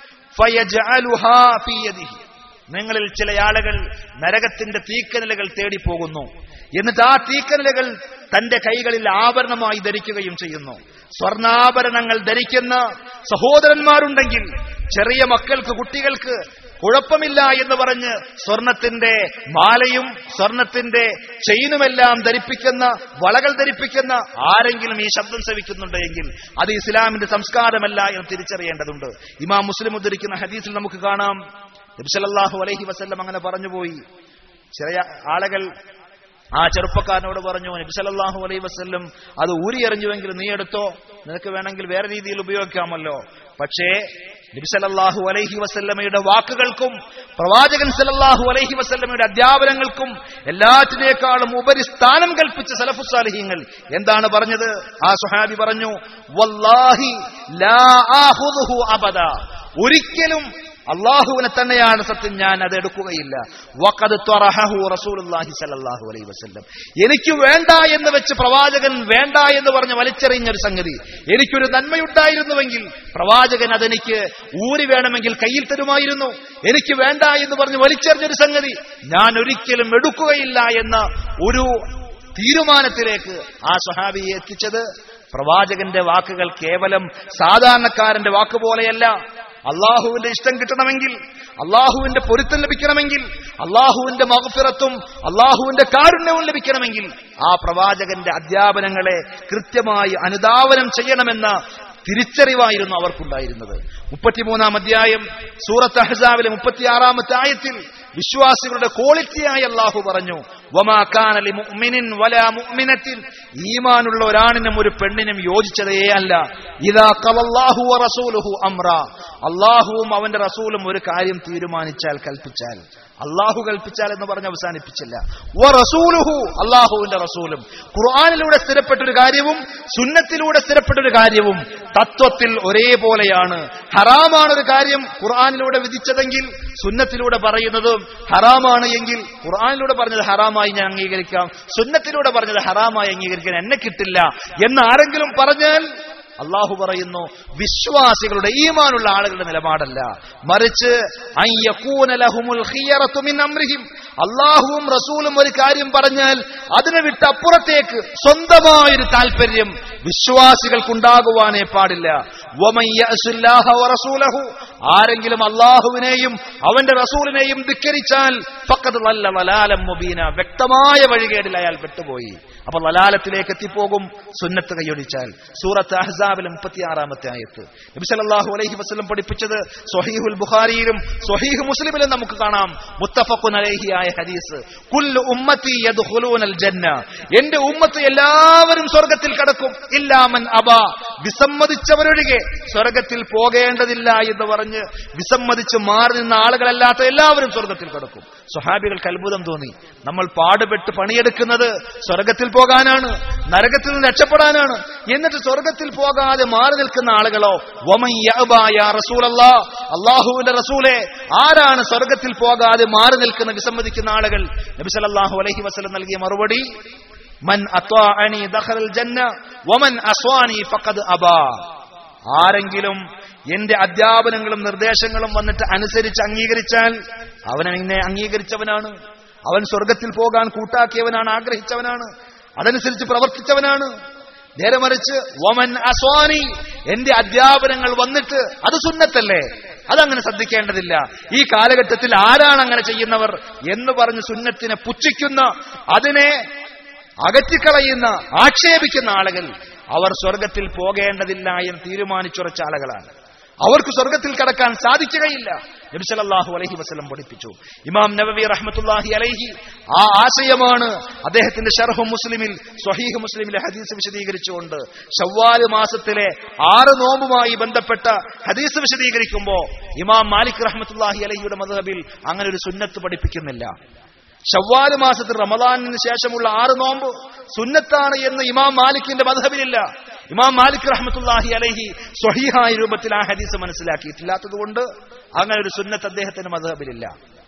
ഫയജ്അലുഹാ ഫീ യദിഹി, നിങ്ങളിൽ ചില ആളുകൾ നരകത്തിന്റെ തീക്കനലുകൾ തേടി പോകുന്നു, എന്നിട്ട് ആ തീക്കനലുകൾ തന്റെ കൈകളിൽ ആഭരണമായി ധരിക്കുകയും ചെയ്യുന്നു. സ്വർണ്ണാഭരണങ്ങൾ ധരിക്കുന്ന സഹോദരന്മാരുണ്ടെങ്കിൽ ചെറിയ മക്കൾക്ക്, കുട്ടികൾക്ക് കുഴപ്പമില്ല എന്ന് പറഞ്ഞ് സ്വർണത്തിന്റെ മാലയും സ്വർണത്തിന്റെ ചെയിനുമെല്ലാം ധരിപ്പിക്കുന്ന, വളകൾ ധരിപ്പിക്കുന്ന ആരെങ്കിലും ഈ ശബ്ദം ശ്രവിക്കുന്നുണ്ടെങ്കിൽ അത് ഇസ്ലാമിന്റെ സംസ്കാരമല്ല എന്ന് തിരിച്ചറിയേണ്ടതുണ്ട്. ഇമാം മുസ്ലിം ഉദ്ധരിക്കുന്ന ഹദീസിൽ നമുക്ക് കാണാം, നബി സല്ലല്ലാഹു അലൈഹി വസല്ലം അങ്ങനെ പറഞ്ഞുപോയി. ചെറിയ ആളുകൾ ആ ചെറുപ്പക്കാരനോട് പറഞ്ഞു, നബി സല്ലല്ലാഹു അലൈഹി വസല്ലം അത് ഊരിയെറിഞ്ഞുവെങ്കിൽ നീ എടുത്തോ, നിനക്ക് വേണമെങ്കിൽ വേറെ രീതിയിൽ ഉപയോഗിക്കാമല്ലോ. പക്ഷേ നബി സല്ലല്ലാഹു അലൈഹി വസല്ലമയുടെ വാക്കുകൾക്കും പ്രവാചകൻ സല്ലല്ലാഹു അലൈഹി വസല്ലമയുടെ അധ്യാപനങ്ങൾക്കും എല്ലാറ്റിനേക്കാളും ഉപരി സ്ഥാനം കൽപ്പിച്ച സലഫുസ് സാലിഹീങ്ങൾ എന്താണ് പറഞ്ഞത്? ആ സ്വഹാബി പറഞ്ഞു, വല്ലാഹി ലാ ആഖുദുഹു അബദ, ഒരിക്കലും അള്ളാഹുവിനെ തന്നെയാണ് സത്യം, ഞാൻ അത് എടുക്കുകയില്ല. വഖദ് ത്വറഹഹു റസൂലുള്ളാഹി സ്വല്ലല്ലാഹു അലൈഹി വസല്ലം, എനിക്ക് വേണ്ട എന്ന് വെച്ച് പ്രവാചകൻ വേണ്ട എന്ന് പറഞ്ഞ് വലിച്ചെറിഞ്ഞൊരു സംഗതി എനിക്കൊരു നന്മയുണ്ടായിരുന്നുവെങ്കിൽ പ്രവാചകൻ അതെനിക്ക് ഊരി വേണമെങ്കിൽ കയ്യിൽ തരുമായിരുന്നു. എനിക്ക് വേണ്ട എന്ന് പറഞ്ഞ് വലിച്ചെറിഞ്ഞൊരു സംഗതി ഞാൻ ഒരിക്കലും എടുക്കുകയില്ല എന്ന ഒരു തീരുമാനത്തിലേക്ക് ആ സ്വഹാബിയെ എത്തിച്ചത് പ്രവാചകന്റെ വാക്കുകൾ കേവലം സാധാരണക്കാരന്റെ വാക്കുപോലെയല്ല. അള്ളാഹുവിന്റെ ഇഷ്ടം കിട്ടണമെങ്കിൽ, അള്ളാഹുവിന്റെ പൊരുത്തം ലഭിക്കണമെങ്കിൽ, അള്ളാഹുവിന്റെ മഗ്ഫിറത്തും അള്ളാഹുവിന്റെ കാരുണ്യവും ലഭിക്കണമെങ്കിൽ ആ പ്രവാചകന്റെ അധ്യാപനങ്ങളെ കൃത്യമായി അനുധാവനം ചെയ്യണമെന്ന തിരിച്ചറിവായിരുന്നു അവർക്കുണ്ടായിരുന്നത്. 33-ാം അധ്യായം സൂറത്ത് അഹ്സാബിലെ 36-ാമത്തെ ആയത്തിൽ വിശ്വാസികളുടെ ക്വാളിറ്റിയായി അല്ലാഹു പറഞ്ഞു, വമാ കാന ലിമുഅ്മിനിൻ വലാ മുഅ്മിനത്തിൻ, ഈമാനുള്ള ഒരാണിനും ഒരു പെണ്ണിനും യോജിച്ചതേ അല്ല, ഇദാ ഖലല്ലാഹു വറസൂലുഹു അംറ, അല്ലാഹുവും അവന്റെ റസൂലും ഒരു കാര്യം തീരുമാനിച്ചാൽ, കൽപ്പിച്ചാൽ, അള്ളാഹു കൽപ്പിച്ചാൽ എന്ന് പറഞ്ഞ് അവസാനിപ്പിച്ചില്ല, വറസൂലുഹു, അള്ളാഹുവിന്റെ റസൂലും. ഖുർആനിലൂടെ സ്ഥിരപ്പെട്ടൊരു കാര്യവും സുന്നത്തിലൂടെ സ്ഥിരപ്പെട്ടൊരു കാര്യവും തത്വത്തിൽ ഒരേപോലെയാണ്. ഹറാമാണൊരു കാര്യം ഖുർആനിലൂടെ വിധിച്ചതെങ്കിൽ സുന്നത്തിലൂടെ പറയുന്നതും ഹറാമാണ് എങ്കിൽ ഖുർആനിലൂടെ പറഞ്ഞത് ഹറാമായി ഞാൻ അംഗീകരിക്കാം, സുന്നത്തിലൂടെ പറഞ്ഞത് ഹറാമായി അംഗീകരിക്കാൻ എന്നെ കിട്ടില്ല എന്ന് ആരെങ്കിലും പറഞ്ഞാൽ അള്ളാഹു പറയുന്നു വിശ്വാസികളുടെ ഈമാനുള്ള ആളുകളുടെ നിലപാടല്ല, മറിച്ച് അള്ളാഹുവും റസൂലും ഒരു കാര്യം പറഞ്ഞാൽ അതിനെ വിട്ടപ്പുറത്തേക്ക് സ്വന്തമായൊരു താല്പര്യം വിശ്വാസികൾക്കുണ്ടാകുവാനേ പാടില്ല. ആരെങ്കിലും അള്ളാഹുവിനെയും അവന്റെ റസൂലിനെയും ധിക്കരിച്ചാൽ ഫഖദ് ളല്ല ളലാലൻ മുബീന, വ്യക്തമായ വഴികേടിൽ അയാൾ പെട്ടുപോയി. അപ്പോൾ ലലാലത്തിലേക്ക് എത്തിപ്പോകും സുന്നത്ത് കൈയൊഴിച്ചാൽ. സൂറത്ത് അഹ്സാബിലെ 36-ാമത്തെ ആയത്ത് നബി സല്ലല്ലാഹു അലൈഹി വസല്ലം പഠിപ്പിച്ചത് സ്വഹീഹുൽ ബുഖാരിയിലും സ്വഹീഹ് മുസ്ലിമിലും നമുക്ക് കാണാം. മുത്തഫഖുൻ അലൈഹി ആയ ഹദീസ്, കുല്ലു ഉമ്മത്തി യദ്ഖുലൂനൽ ജന്ന, എന്റെ ഉമ്മത്ത് എല്ലാവരും സ്വർഗ്ഗത്തിൽ കടക്കും, ഇല്ലാ മൻ അബാ, വിസമ്മതിച്ചവരൊഴികെ സ്വർഗ്ഗത്തിൽ പോകേണ്ടതില്ല എന്ന് പറഞ്ഞ് വിസമ്മതിച്ച് മാറി നിന്ന ആളുകളല്ലാത്ത എല്ലാവരും സ്വർഗ്ഗത്തിൽ കടക്കും. സ്വഹാബികൾക്ക് അത്ഭുതം തോന്നി. നമ്മൾ പാടുപെട്ട് പണിയെടുക്കുന്നത് സ്വർഗ്ഗത്തിൽ പോകാനാണ്, നരകത്തിൽ നിന്ന് രക്ഷപ്പെടാനാണ്. എന്നിട്ട് സ്വർഗ്ഗത്തിൽ പോകാതെ മാറി നിൽക്കുന്ന ആളുകളോ, വമൻ യഅബാ യാ റസൂലല്ലാഹ്, അല്ലാഹുവിന്റെ റസൂലേ, ആരാണ് സ്വർഗ്ഗത്തിൽ പോകാതെ മാറി നിൽക്കുന്ന വിസമ്മതിക്കുന്ന ആളുകൾ? നബി സല്ലല്ലാഹു അലൈഹി വസല്ലം നൽകിയ മറുപടി, മൻ അത്വാഅനി ദഖലൽ ജന്ന വമൻ അസ്വാനി ഫഖദ് അബാ, ആരെങ്കിലും എന്റെ അധ്യാപനങ്ങളും നിർദ്ദേശങ്ങളും വന്നിട്ട് അനുസരിച്ച് അംഗീകരിച്ചാൽ അവൻ എന്നെ അംഗീകരിച്ചവനാണ്, അവൻ സ്വർഗത്തിൽ പോകാൻ കൂട്ടാക്കിയവനാണ്, ആഗ്രഹിച്ചവനാണ്, അതനുസരിച്ച് പ്രവർത്തിച്ചവനാണ്. നേരെ മറിച്ച് വമൻ അസ്വാനി, എന്റെ അധ്യാപനങ്ങൾ വന്നിട്ട് അത് സുന്നത്തല്ലേ, അതങ്ങനെ ശ്രദ്ധിക്കേണ്ടതില്ല. ഈ കാലഘട്ടത്തിൽ ആരാണ് അങ്ങനെ ചെയ്യുന്നവർ എന്ന് പറഞ്ഞ് സുന്നത്തിനെ പുച്ഛിക്കുന്ന, അതിനെ അകറ്റിക്കളയുന്ന, ആക്ഷേപിക്കുന്ന ആളുകൾ അവർ സ്വർഗത്തിൽ പോകേണ്ടതില്ല എന്ന് തീരുമാനിച്ചുറച്ച ആളുകളാണ്. അവർക്ക് സ്വർഗത്തിൽ കടക്കാൻ സാധിക്കുകയില്ല. നബി സല്ലല്ലാഹു അലൈഹി വസല്ലം പഠിപ്പിച്ചു. ഇമാം നവവി റഹ്മത്തുള്ളാഹി അലൈഹി ആ ആശയമാണ് അദ്ദേഹത്തിന്റെ ശർഹ് മുസ്ലിമിൽ, സ്വഹീഹ് മുസ്ലിമിലെ ഹദീസ് വിശദീകരിച്ചുകൊണ്ട് ശവ്വാൽ മാസത്തിലെ 6 നോമ്പുമായി ബന്ധപ്പെട്ട ഹദീസ് വിശദീകരിക്കുമ്പോൾ ഇമാം മാലിക് റഹ്മത്തുള്ളാഹി അലൈഹിയുടെ മദ്ഹബിൽ അങ്ങനെ ഒരു സുന്നത്ത് പഠിപ്പിക്കുന്നില്ല. ശവ്വാൽ മാസത്തിൽ റമദാനിന് ശേഷമുള്ള 6 നോമ്പ് സുന്നത്താണ് എന്ന് ഇമാം മാലിക്കിന്റെ മദ്ഹബിലില്ല. ഇമാം മാലിക് റഹ്മത്തുള്ളാഹി അലൈഹി സ്വഹീഹായ രൂപത്തിൽ ആ ഹദീസ് മനസ്സിലാക്കിയിട്ടില്ലാത്തത് കൊണ്ട് അങ്ങനെ ഒരു സുന്നത്ത് അദ്ദേഹത്തിന്റെ മദ്ഹബിലില്ല.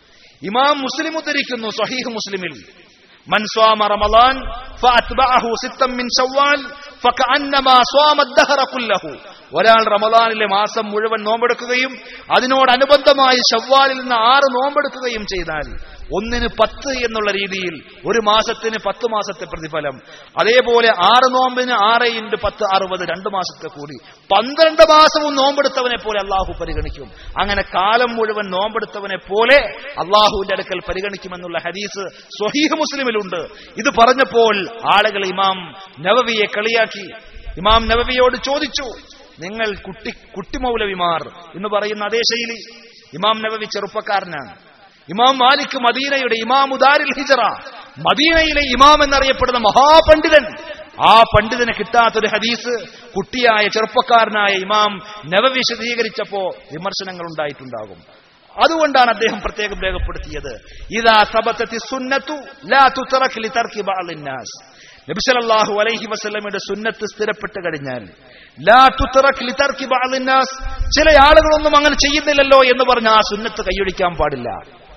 ഇമാം മുസ്ലിം ഉദ്ധരിക്കുന്നു സ്വഹീഹ് മുസ്ലിമിൽ, മൻ സ്വാമ റമളാൻ ഫഅത്ബഅഹു സിത്തൻ മിൻ ശവ്വാൽ ഫകഅന്നമാ സ്വാമ അദ്ദഹറ കുല്ലഹു. ഒരാൾ റമളാനിലെ മാസം മുഴുവൻ നോമ്പെടുക്കുകയും അതിനോടനുബന്ധമായി ശവ്വാലിൽ നിന്ന് 6 നോമ്പെടുക്കുകയും ചെയ്താൽ 1 ന് 10 എന്നുള്ള രീതിയിൽ ഒരു മാസത്തിന് 10 മാസത്തെ പ്രതിഫലം, അതേപോലെ 6 നോമ്പിന് 6 × 10 60 2 മാസത്തെ കൂടി 12 മാസവും നോമ്പെടുത്തവനെ പോലെ അള്ളാഹു പരിഗണിക്കും. അങ്ങനെ കാലം മുഴുവൻ നോമ്പെടുത്തവനെ പോലെ അള്ളാഹുവിന്റെ അടുക്കൽ പരിഗണിക്കുമെന്നുള്ള ഹദീസ് സ്വഹീഹ് മുസ്ലിമിലുണ്ട്. ഇത് പറഞ്ഞപ്പോൾ ആളുകൾ ഇമാം നവവിയെ കളിയാക്കി. ഇമാം നവവിയോട് ചോദിച്ചു, നിങ്ങൾ കുട്ടിമൗലവിമാർ എന്ന് പറയുന്ന അതേ ശൈലി. ഇമാം നവവി ചെറുപ്പക്കാരനാണ്. ഇമാം മാലിക് മദീനയുടെ ഇമാമു ദാരിൽ ഹിജറ, മദീനയിലെ ഇമാം എന്നറിയപ്പെടുന്ന മഹാപണ്ഡിതൻ. ആ പണ്ഡിതന് കിട്ടാത്തൊരു ഹദീസ് കുട്ടിയായ ചെറുപ്പക്കാരനായ ഇമാം നവവി വിശദീകരിച്ചപ്പോ വിമർശനങ്ങൾ ഉണ്ടായിട്ടുണ്ടാകും. അതുകൊണ്ടാണ് അദ്ദേഹം പ്രത്യേകം രേഖപ്പെടുത്തിയത്, ഇദാ സബതത്തി സുന്നത്തു ലാ തുതറക് ലിതർകി ബഅദിൻ നാസ്. നബി സല്ലല്ലാഹു അലൈഹി വസല്ലമയുടെ സുന്നത്ത് സ്ഥിരപ്പെട്ട് കഴിഞ്ഞാൽ ലാ തുതറക് ലിതർകി ബഅദിൻ നാസ്, ചില ആളുകളൊന്നും അങ്ങനെ ചെയ്യുന്നില്ലല്ലോ എന്ന് പറഞ്ഞ് ആ സുന്നത്ത് കൈയൊഴിക്കാൻ പാടില്ല.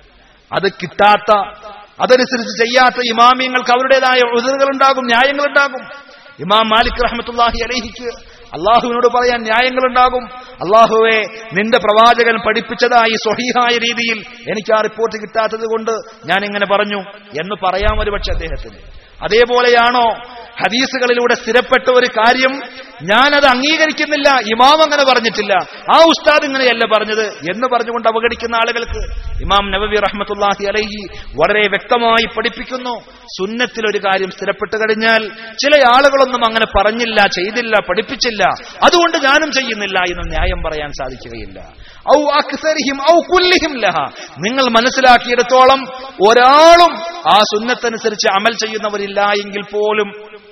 അത് കിട്ടാത്ത, അതനുസരിച്ച് ചെയ്യാത്ത ഇമാമിയങ്ങൾക്ക് അവരുടേതായ ഉദറുകളുണ്ടാകും, ന്യായങ്ങളുണ്ടാകും. ഇമാം മാലിക് റഹ്മത്തുള്ളാഹി അലൈഹിക്ക് അള്ളാഹുവിനോട് പറയാൻ ന്യായങ്ങളുണ്ടാകും. അള്ളാഹുവെ, നിന്റെ പ്രവാചകൻ പഠിപ്പിച്ചതായി സ്വഹീഹായ രീതിയിൽ എനിക്ക് ആ റിപ്പോർട്ട് കിട്ടാത്തത് കൊണ്ട് ഞാൻ ഇങ്ങനെ പറഞ്ഞു എന്ന് പറയാം ഒരുപക്ഷെ അദ്ദേഹത്തിന്. അതേപോലെയാണോ ഹദീസുകളിലൂടെ സ്ഥിരപ്പെട്ട ഒരു കാര്യം ഞാനത് അംഗീകരിക്കുന്നില്ല, ഇമാം അങ്ങനെ പറഞ്ഞിട്ടില്ല, ആ ഉസ്താദ് ഇങ്ങനെയല്ല പറഞ്ഞത് എന്ന് പറഞ്ഞുകൊണ്ട് അവഗണിക്കുന്ന ആളുകൾക്ക് ഇമാം നവവി റഹ്മത്തുള്ളാഹി അലൈഹി വളരെ വ്യക്തമായി പഠിപ്പിക്കുന്നു, സുന്നത്തിൽ ഒരു കാര്യം സ്ഥിരപ്പെട്ട് കഴിഞ്ഞാൽ ചില ആളുകളൊന്നും അങ്ങനെ പറഞ്ഞില്ല, ചെയ്തില്ല, പഠിപ്പിച്ചില്ല, അതുകൊണ്ട് ഞാനും ചെയ്യുന്നില്ല എന്ന് ന്യായം പറയാൻ സാധിക്കുകയില്ല. ഔ അക്സരിഹിം ഔ കുല്ലിഹിം ലഹ, നിങ്ങൾ മനസ്സിലാക്കിയിടത്തോളം ഒരാളും ആ സുന്നത്തനുസരിച്ച് അമൽ ചെയ്യുന്നവരില്ല എങ്കിൽ പോലും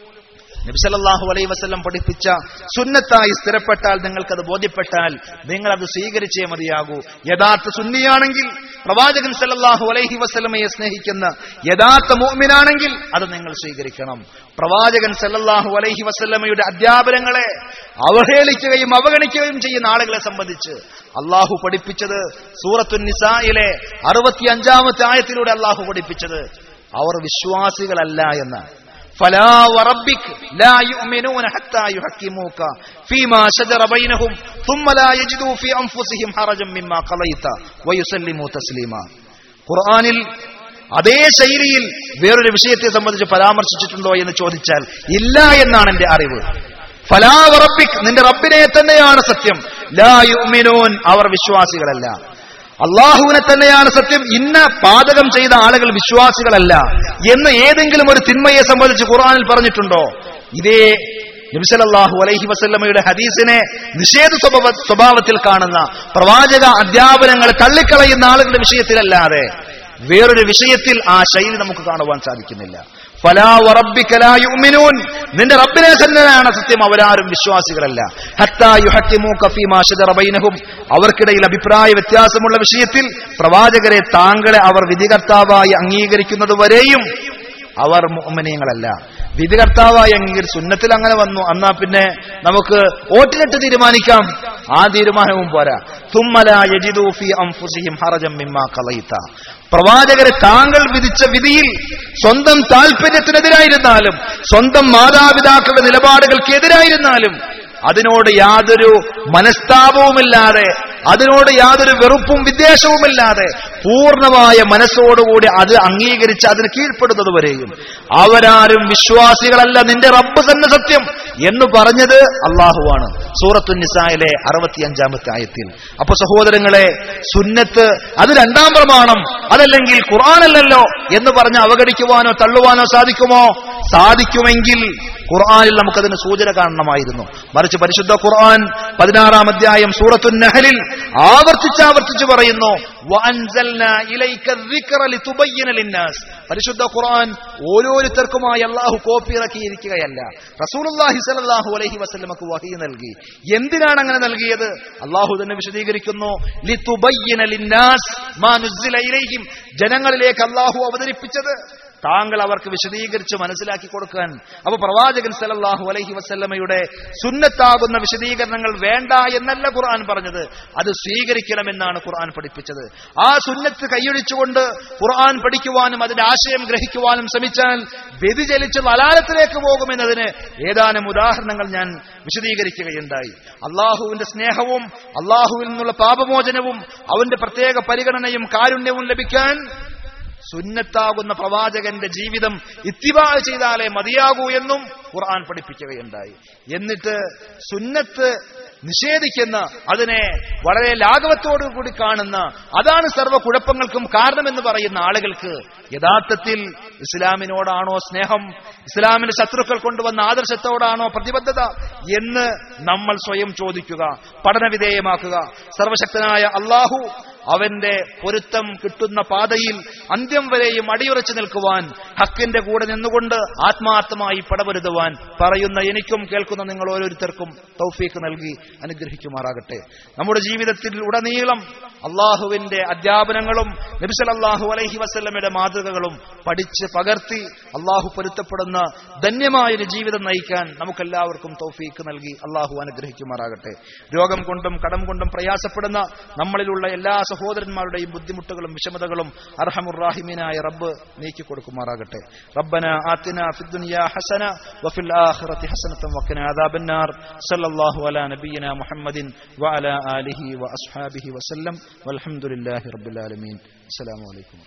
നബി സല്ലല്ലാഹു അലൈഹി വസല്ലം പഠിപ്പിച്ച സുന്നത്തായി സ്ഥിരപ്പെട്ടാൽ, നിങ്ങൾക്കത് ബോധ്യപ്പെട്ടാൽ നിങ്ങൾ അത് സ്വീകരിച്ചേ മതിയാകൂ. യഥാർത്ഥ സുന്നിയാണെങ്കിൽ, പ്രവാചകൻ സല്ലല്ലാഹു അലൈഹി വസല്ലമയെ സ്നേഹിക്കുന്ന യഥാർത്ഥ മുഅ്മിനാണെങ്കിൽ അത് നിങ്ങൾ സ്വീകരിക്കണം. പ്രവാചകൻ സല്ലല്ലാഹു അലൈഹി വസല്ലമയുടെ അധ്യാപനങ്ങളെ അവഹേളിക്കുകയും അവഗണിക്കുകയും ചെയ്യുന്ന ആളുകളെ സംബന്ധിച്ച് അള്ളാഹു പഠിപ്പിച്ചത് സൂറത്തുൻ നിസായിലെ 65-ാമത്തെ ആയത്തിലൂടെ അള്ളാഹു പഠിപ്പിച്ചത് അവർ വിശ്വാസികളല്ല എന്നാണ്. فلا وربك لا يؤمنون حتى يحكموك فيما شجر بينهم ثم لا يجدوا في أنفسهم حرجا مما قضيت ويسلموا تسليما. ഖുർആനിൽ അതേ ശൈലിയിൽ വേറൊരു വിഷയത്തെ സംബന്ധിച്ച് പരാമർശിച്ചിട്ടുണ്ടോ എന്ന് ചോദിച്ചാൽ ഇല്ല എന്നാണ് എന്റെ അറിവ്. ഫലാ വറബ്ബിക്, നിന്റെ റബ്ബിനെ തന്നെയാണ് സത്യം, ലാ യുഅ്മിനൂൻ, അവർ വിശ്വാസികളല്ല. അള്ളാഹുവിനെ തന്നെയാണ് സത്യം, ഇന്ന പാതകം ചെയ്ത ആളുകൾ വിശ്വാസികളല്ല എന്ന് ഏതെങ്കിലും ഒരു തിന്മയെ സംബന്ധിച്ച് ഖുർആനിൽ പറഞ്ഞിട്ടുണ്ടോ? ഇതേ നബി സല്ലല്ലാഹു അലൈഹി വസല്ലമയുടെ ഹദീസിനെ നിഷേധ സ്വഭാവത്തിൽ കാണുന്ന, പ്രവാചക അധ്യാപനങ്ങളെ തള്ളിക്കളയുന്ന ആളുകളുടെ വിഷയത്തിലല്ലാതെ വേറൊരു വിഷയത്തിൽ ആ ശൈലി നമുക്ക് കാണുവാൻ സാധിക്കുന്നില്ല. ഫലാ വറബ്ബിക ലാ യുഅ്മിനൂൻ, നിന്റെ റബ്ബിനെ തന്നെയാണ് സത്യം, അവരാരും വിശ്വാസികളല്ല. ഹത്താ യുഹക്കിമൂക ഫീമാ ശജറ ബൈനഹും, അവർക്കിടയിൽ അഭിപ്രായ വ്യത്യാസമുള്ള വിഷയത്തിൽ പ്രവാചകരെ, താങ്കളെ അവർ വിധികർത്താവായി അംഗീകരിക്കുന്നത് വരെയും അവർ മുഅ്മിനീങ്ങളല്ല. വിധികർത്താവായി അംഗീകരിച്ച് സുന്നത്തിൽ അങ്ങനെ വന്നു, എന്നാ പിന്നെ നമുക്ക് വോട്ടിലിട്ട് തീരുമാനിക്കാം, ആ തീരുമാനവും പോരാ. ثم لا يجدوا في أنفسهم حرجا مما قضيت, പ്രവാചകരെ താങ്കൾ വിധിച്ച വിധിയിൽ സ്വന്തം താല്പര്യത്തിനെതിരായിരുന്നാലും സ്വന്തം മാതാപിതാക്കളുടെ നിലപാടുകൾക്കെതിരായിരുന്നാലും അതിനോട് യാതൊരു മനസ്താപവുമില്ലാതെ, അതിനോട് യാതൊരു വെറുപ്പും വിദ്വേഷവുമില്ലാതെ പൂർണ്ണമായ മനസ്സോടുകൂടി അത് അംഗീകരിച്ച് അതിന് കീഴ്പ്പെടുന്നത് വരെയും അവരാരും വിശ്വാസികളല്ല, നിന്റെ റബ്ബ് തന്നെ സത്യം എന്ന് പറഞ്ഞത് അള്ളാഹുവാണ്. സൂറത്തുൻ നിസായിലെ 65-ാമത്തെ ആയത്തിൽ. അപ്പൊ സഹോദരങ്ങളെ, സുന്നത്ത് അത് രണ്ടാം പ്രമാണം, അതല്ലെങ്കിൽ ഖുർആനല്ലല്ലോ എന്ന് പറഞ്ഞ് അവഗണിക്കുവാനോ തള്ളുവാനോ സാധിക്കുമോ? സാധിക്കുമെങ്കിൽ ഖുർആനിൽ നമുക്കതിന് സൂചന കാണണമായിരുന്നു. മറിച്ച് പരിശുദ്ധ ഖുർആൻ 16-ാം അധ്യായം സൂറത്തുൻ നഹ്ലിൽ ആവർത്തിച്ച് പറയുന്നു, വഅൻസൽനാ ഇലൈക ദിക്റ ലിതുബയ്യിന ലിന്നാസ്. പരിശുദ്ധ ഖുർആൻ ഓരോരുത്തർക്കുമായി അല്ലാഹു കോപ്പി ഇറക്കിയിരിക്കുകയല്ല, റസൂലുള്ളാഹി സ്വല്ലല്ലാഹു അലൈഹി വസല്ലമക്ക് വഹി നൽകി. എന്തിനാണ് അങ്ങനെ നൽകിയത്? അല്ലാഹു തന്നെ വിശദീകരിക്കുന്നു, ലിതുബയ്യിന ലിന്നാസ് മാ നുസ്സില ഇലൈഹിം. ജനങ്ങളിലേക്ക് അല്ലാഹു അവതരിപ്പിച്ചത് താങ്കൾ അവർക്ക് വിശദീകരിച്ച് മനസ്സിലാക്കി കൊടുക്കാൻ. അപ്പൊ പ്രവാചകൻ സല്ലല്ലാഹു അലൈഹി വസല്ലമയുടെ സുന്നത്താകുന്ന വിശദീകരണങ്ങൾ വേണ്ട എന്നല്ല ഖുർആൻ പറഞ്ഞത്, അത് സ്വീകരിക്കണമെന്നാണ് ഖുർആൻ പഠിപ്പിച്ചത്. ആ സുന്നത്ത് കൈയൊഴിച്ചുകൊണ്ട് ഖുർആൻ പഠിക്കുവാനും അതിന്റെ ആശയം ഗ്രഹിക്കുവാനും ശ്രമിച്ചാൽ വ്യതിചലിച്ച് വലാലത്തിലേക്ക് പോകുമെന്നതിന് ഏതാനും ഉദാഹരണങ്ങൾ ഞാൻ വിശദീകരിക്കുകയുണ്ടായി. അള്ളാഹുവിന്റെ സ്നേഹവും അള്ളാഹുവിൽ നിന്നുള്ള പാപമോചനവും അവന്റെ പ്രത്യേക പരിഗണനയും കാരുണ്യവും ലഭിക്കാൻ സുന്നത്താകുന്ന പ്രവാചകന്റെ ജീവിതം ഇത്തിബാ ചെയ്താലേ മതിയാകൂ എന്നും ഖുർആൻ പഠിപ്പിക്കുകയുണ്ടായി. എന്നിട്ട് സുന്നത്ത് നിഷേധിക്കുന്ന, അതിനെ വളരെ ലാഘവത്തോടു കൂടി കാണുന്ന, അതാണ് സർവ്വ കുഴപ്പങ്ങൾക്കും കാരണമെന്ന് പറയുന്ന ആളുകൾക്ക് യഥാർത്ഥത്തിൽ ഇസ്ലാമിനോടാണോ സ്നേഹം, ഇസ്ലാമിന്റെ ശത്രുക്കൾ കൊണ്ടുവന്ന ആദർശത്തോടാണോ പ്രതിബദ്ധത എന്ന് നമ്മൾ സ്വയം ചോദിക്കുക, പഠനവിധേയമാക്കുക. സർവശക്തനായ അല്ലാഹു അവന്റെ പൊരുത്തം കിട്ടുന്ന പാതയിൽ അന്ത്യം വരെയും അടിയുറച്ചു നിൽക്കുവാൻ, ഹക്കിന്റെ കൂടെ നിന്നുകൊണ്ട് ആത്മാർത്ഥമായി പടപൊരുതുവാൻ പറയുന്ന എനിക്കും കേൾക്കുന്ന നിങ്ങൾ ഓരോരുത്തർക്കും തൗഫീഖ് നൽകി അനുഗ്രഹിക്കുമാറാകട്ടെ. നമ്മുടെ ജീവിതത്തിൽ ഉടനീളം അള്ളാഹുവിന്റെ അധ്യാപനങ്ങളും നബി സല്ലല്ലാഹു അലൈഹി വസല്ലമയുടെ മാതൃകകളും പഠിച്ച് പകർത്തി അള്ളാഹു പൊരുത്തപ്പെടുന്ന ധന്യമായൊരു ജീവിതം നയിക്കാൻ നമുക്കെല്ലാവർക്കും തൗഫീഖ് നൽകി അള്ളാഹു അനുഗ്രഹിക്കുമാറാകട്ടെ. രോഗം കൊണ്ടും കടം കൊണ്ടും പ്രയാസപ്പെടുന്ന നമ്മളിലുള്ള എല്ലാ സഹോദരന്മാരുടെയും ബുദ്ധിമുട്ടുകളും വിഷമതകളും അർഹമുർ റഹീമീനായ റബ്ബ് നീക്കി കൊടുക്കുമാറാകട്ടെ. റബ്ബനാ ആതിനാ ഫിദ്ദുനിയാ ഹസന വഫിൽ ആഖിറതി ഹസനതൻ വഖിനാ അദാബന്നാർ. സല്ലല്ലാഹു അലാ നബിയിനാ മുഹമ്മദിൻ വഅലാ ആലിഹി വഅസ്ഹാബിഹി വസല്ലം. വൽഹംദുലില്ലാഹി റബ്ബിൽ ആലമീൻ. അസ്സലാമു അലൈക്കും.